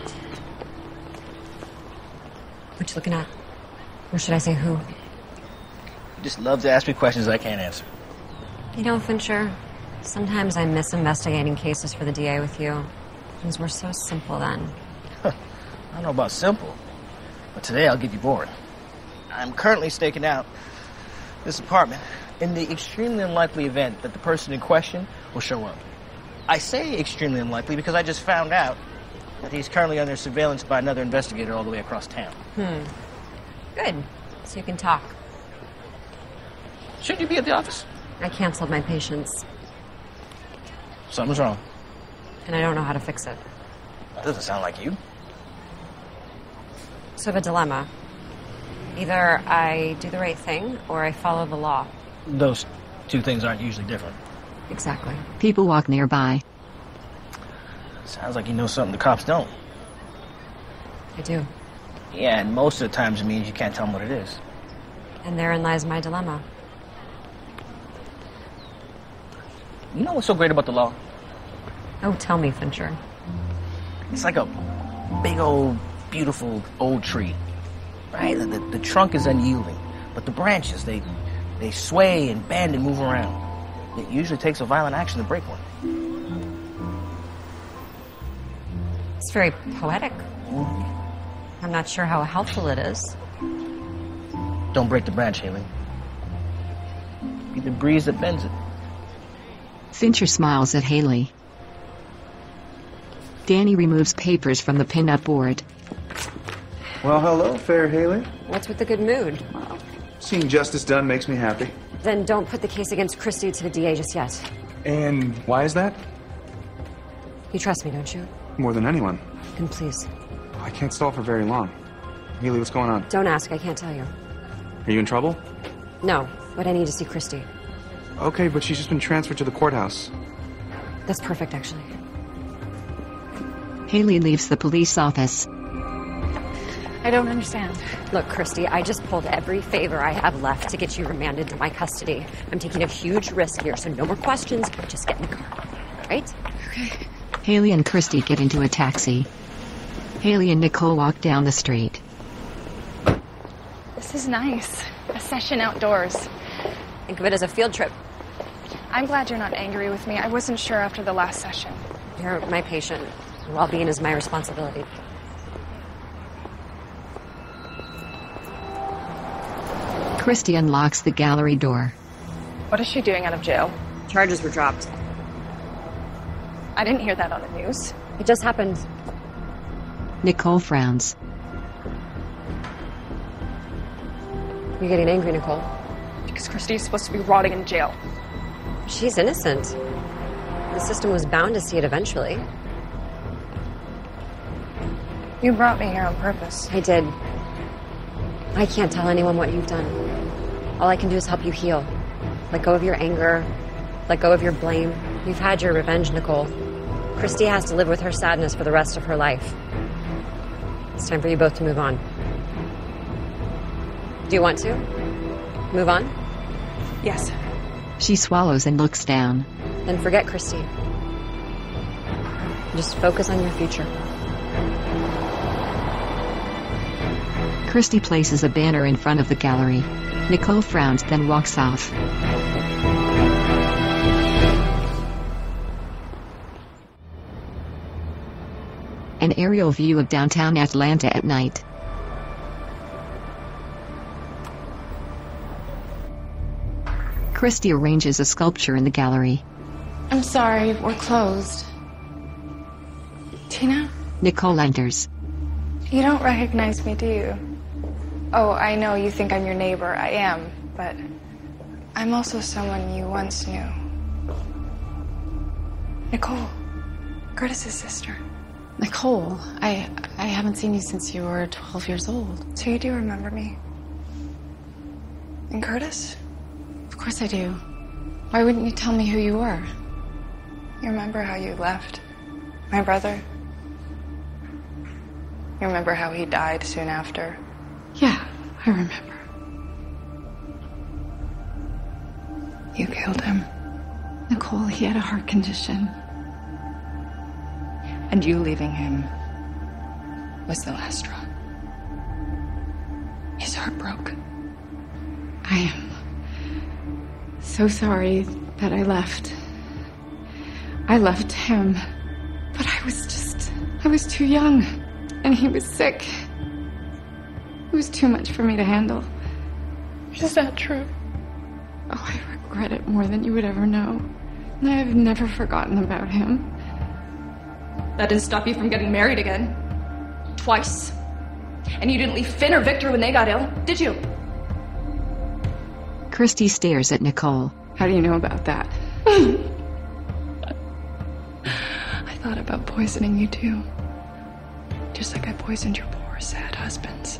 What you looking at? Or should I say who? You just love to ask me questions I can't answer. You know, Fincher, sometimes I miss investigating cases for the DA with you. Things were so simple then. I don't know about simple, but today I'll get you bored. I'm currently staking out this apartment in the extremely unlikely event that the person in question will show up. I say extremely unlikely because I just found out that he's currently under surveillance by another investigator all the way across town. Good. So you can talk. Should you be at the office? I canceled my patients. Something's wrong. And I don't know how to fix it. That doesn't sound like you. So I have a dilemma. Either I do the right thing or I follow the law. Those two things aren't usually different. Exactly. People walk nearby. Sounds like you know something the cops don't. I do. Yeah, and most of the times it means you can't tell them what it is. And therein lies my dilemma. You know what's so great about the law? Oh, tell me, Fincher. It's like a big old, beautiful old tree, right? The trunk is unyielding, but the branches, they sway and bend and move around. It usually takes a violent action to break one. It's very poetic. I'm not sure how helpful it is. Don't break the branch, Haley. Be the breeze that bends it. Fincher smiles at Haley. Danny removes papers from the pin-up board. Well, hello, fair Haley. What's with the good mood? Seeing justice done makes me happy. Then don't put the case against Christy to the DA just yet. And why is that? You trust me, don't you? More than anyone. Then please. I can't stall for very long. Haley, what's going on? Don't ask, I can't tell you. Are you in trouble? No, but I need to see Christy. Okay, but she's just been transferred to the courthouse. That's perfect, actually. Haley leaves the police office. I don't understand. Look, Christy, I just pulled every favor I have left to get you remanded to my custody. I'm taking a huge risk here, so no more questions. Just get in the car. Right? Okay. Haley and Christy get into a taxi. Haley and Nicole walk down the street. This is nice. A session outdoors. Think of it as a field trip. I'm glad you're not angry with me. I wasn't sure after the last session. You're my patient. Your well-being is my responsibility. Christy unlocks the gallery door. What is she doing out of jail? Charges were dropped. I didn't hear that on the news. It just happened. Nicole frowns. You're getting angry, Nicole. Because Christy's supposed to be rotting in jail. She's innocent. The system was bound to see it eventually. You brought me here on purpose. I did. I can't tell anyone what you've done. All I can do is help you heal. Let go of your anger. Let go of your blame. You've had your revenge, Nicole. Christy has to live with her sadness for the rest of her life. It's time for you both to move on. Do you want to? Move on? Yes. She swallows and looks down. Then forget Christy. Just focus on your future. Christy places a banner in front of the gallery. Nicole frowns, then walks off. An aerial view of downtown Atlanta at night. Christy arranges a sculpture in the gallery. I'm sorry, we're closed. Tina? Nicole enters. You don't recognize me, do you? Oh, I know you think I'm your neighbor. I am, but I'm also someone you once knew. Nicole, Curtis's sister. Nicole, I haven't seen you since you were 12 years old. So you do remember me? And Curtis? Of course I do. Why wouldn't you tell me who you were? You remember how you left my brother? You remember how he died soon after? Yeah, I remember. You killed him. Nicole, he had a heart condition. And you leaving him was the last straw. His heart broke. I am so sorry that I left. I left him, but I was too young, and he was sick. It was too much for me to handle. Is that true? Oh, I regret it more than you would ever know. And I have never forgotten about him. That didn't stop you from getting married again. Twice. And you didn't leave Finn or Victor when they got ill, did you? Christy stares at Nicole. How do you know about that? I thought about poisoning you too. Just like I poisoned your poor, sad husbands.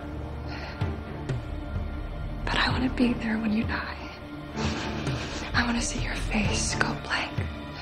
But I want to be there when you die. I want to see your face go blank.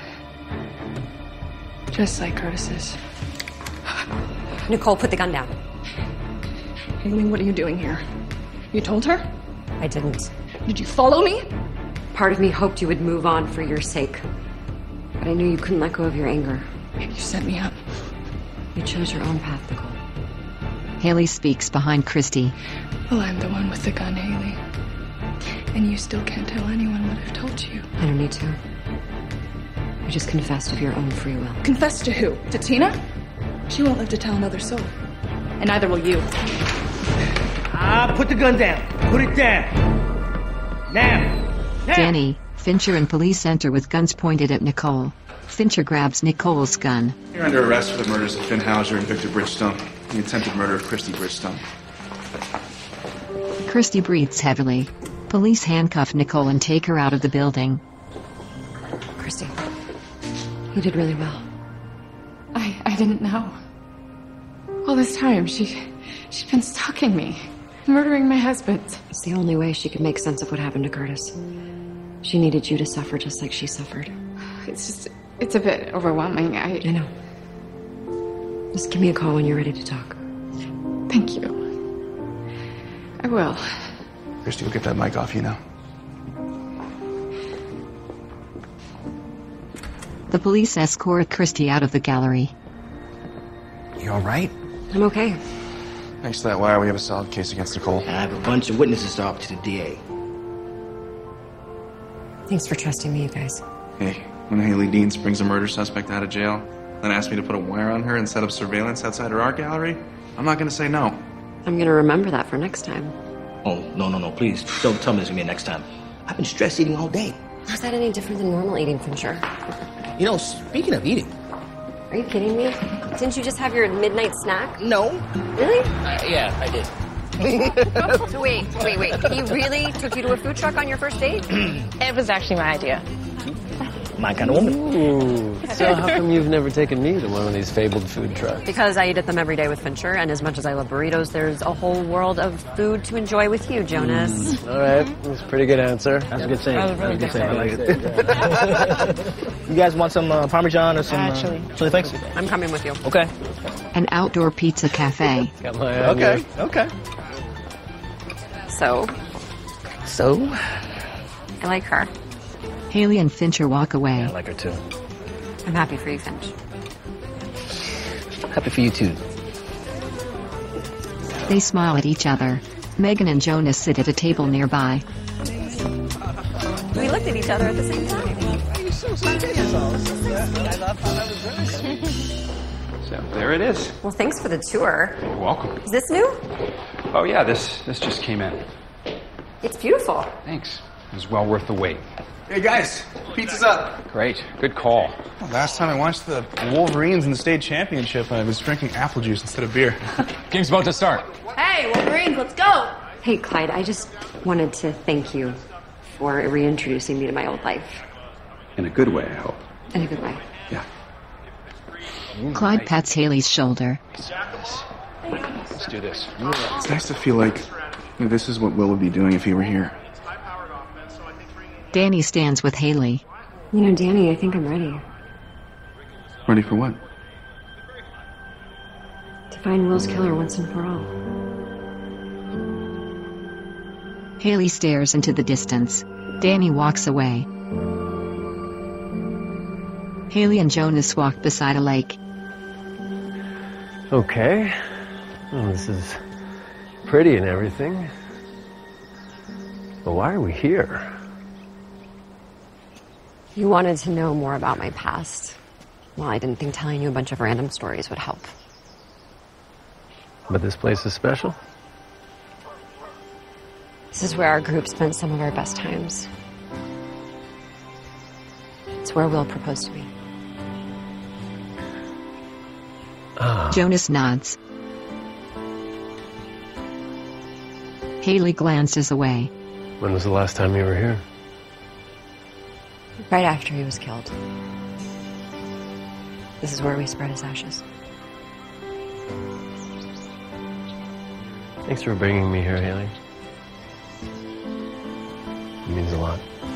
Just like Curtis's. Nicole, put the gun down. Haley, what are you doing here? You told her? I didn't. Did you follow me? Part of me hoped you would move on for your sake. But I knew you couldn't let go of your anger. You set me up. You chose your own path, Nicole. Haley speaks behind Christy. Well, I'm the one with the gun, Haley. And you still can't tell anyone what I've told you. I don't need to. You just confessed of your own free will. Confessed to who? To Tina? She won't live to tell another soul. And neither will you. Put the gun down. Put it down. Now. Danny, Fincher and police enter with guns pointed at Nicole. Fincher grabs Nicole's gun. You're under arrest for the murders of Finn Hauser and Victor Bridgestone. The attempted murder of Christy Bridgestone. Christy breathes heavily. Police handcuff Nicole and take her out of the building. Christy, you did really well. I didn't know. All this time, she'd been stalking me, murdering my husband. It's the only way she could make sense of what happened to Curtis. She needed you to suffer just like she suffered. It's a bit overwhelming. I know. Just give me a call when you're ready to talk. Thank you. I will. Christy, we'll get that mic off you now. The police escort Christy out of the gallery. You all right? I'm okay. Thanks to that wire, we have a solid case against Nicole. I have a bunch of witnesses to offer to the DA. Thanks for trusting me, you guys. Hey, when Haley Deans brings a murder suspect out of jail, then asks me to put a wire on her and set up surveillance outside her art gallery, I'm not going to say no. I'm going to remember that for next time. Oh, no, please. Don't tell me there's going to be a next time. I've been stress eating all day. How's that any different than normal eating, Fincher? You know, speaking of eating... Are you kidding me? Didn't you just have your midnight snack? No. Really? Yeah, I did. So wait. He really took you to a food truck on your first date? It was actually my idea. My kind of woman. Ooh. So how come you've never taken me to one of these fabled food trucks? Because I eat at them every day with Fincher, and as much as I love burritos, there's a whole world of food to enjoy with you, Jonas. All right, that's a pretty good answer. That's a good saying. That was a really That's a good good saying. I like it. You guys want some Parmesan or some chili flakes? I'm coming with you. Okay. An outdoor pizza cafe. Got my Okay. Okay. So, I like her. Haley and Fincher walk away. I like her too. I'm happy for you, Finch. Happy for you too. They smile at each other. Megan and Jonas sit at a table nearby. We looked at each other at the same time. So there it is. Well, thanks for the tour. You're welcome. Is this new? Oh yeah, this just came in. It's beautiful. Thanks. It was well worth the wait. Hey guys, pizza's up. Great. Good call. Last time I watched the Wolverines in the state championship, I was drinking apple juice instead of beer. Game's about to start. Hey, Wolverines, let's go! Hey, Clyde, I just wanted to thank you for reintroducing me to my old life. In a good way, I hope. In a good way. Yeah. Clyde pats Haley's shoulder. Let's do this. It's nice to feel like this is what Will would be doing if he were here. Danny stands with Haley. You know, Danny, I think I'm ready Ready for what? to find Will's killer once and for all. Haley stares into the distance. Danny walks away. Haley and Jonas walk beside a lake. Okay. Well, this is pretty and everything. But why are we here? You wanted to know more about my past. Well, I didn't think telling you a bunch of random stories would help. But this place is special? This is where our group spent some of our best times. It's where Will proposed to me. Jonas nods. Haley glances away. When was the last time you were here? Right after he was killed. This is where we spread his ashes. Thanks for bringing me here, Haley. It means a lot.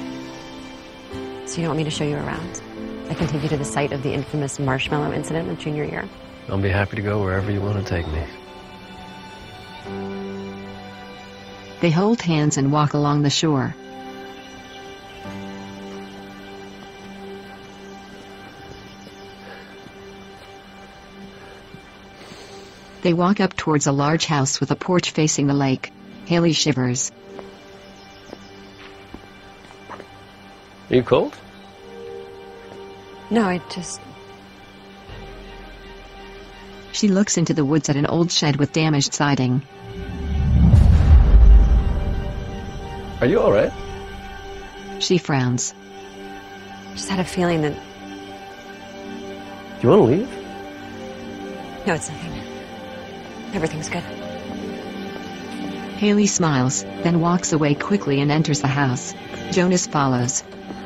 So you don't want me to show you around? I can take you to the site of the infamous marshmallow incident of junior year. I'll be happy to go wherever you want to take me. They hold hands and walk along the shore. They walk up towards a large house with a porch facing the lake. Haley shivers. Are you cold? No, I just... She looks into the woods at an old shed with damaged siding. Are you alright? She frowns. Just had a feeling that... Do you want to leave? No, it's nothing. Everything's good. Haley smiles, then walks away quickly and enters the house. Jonas follows.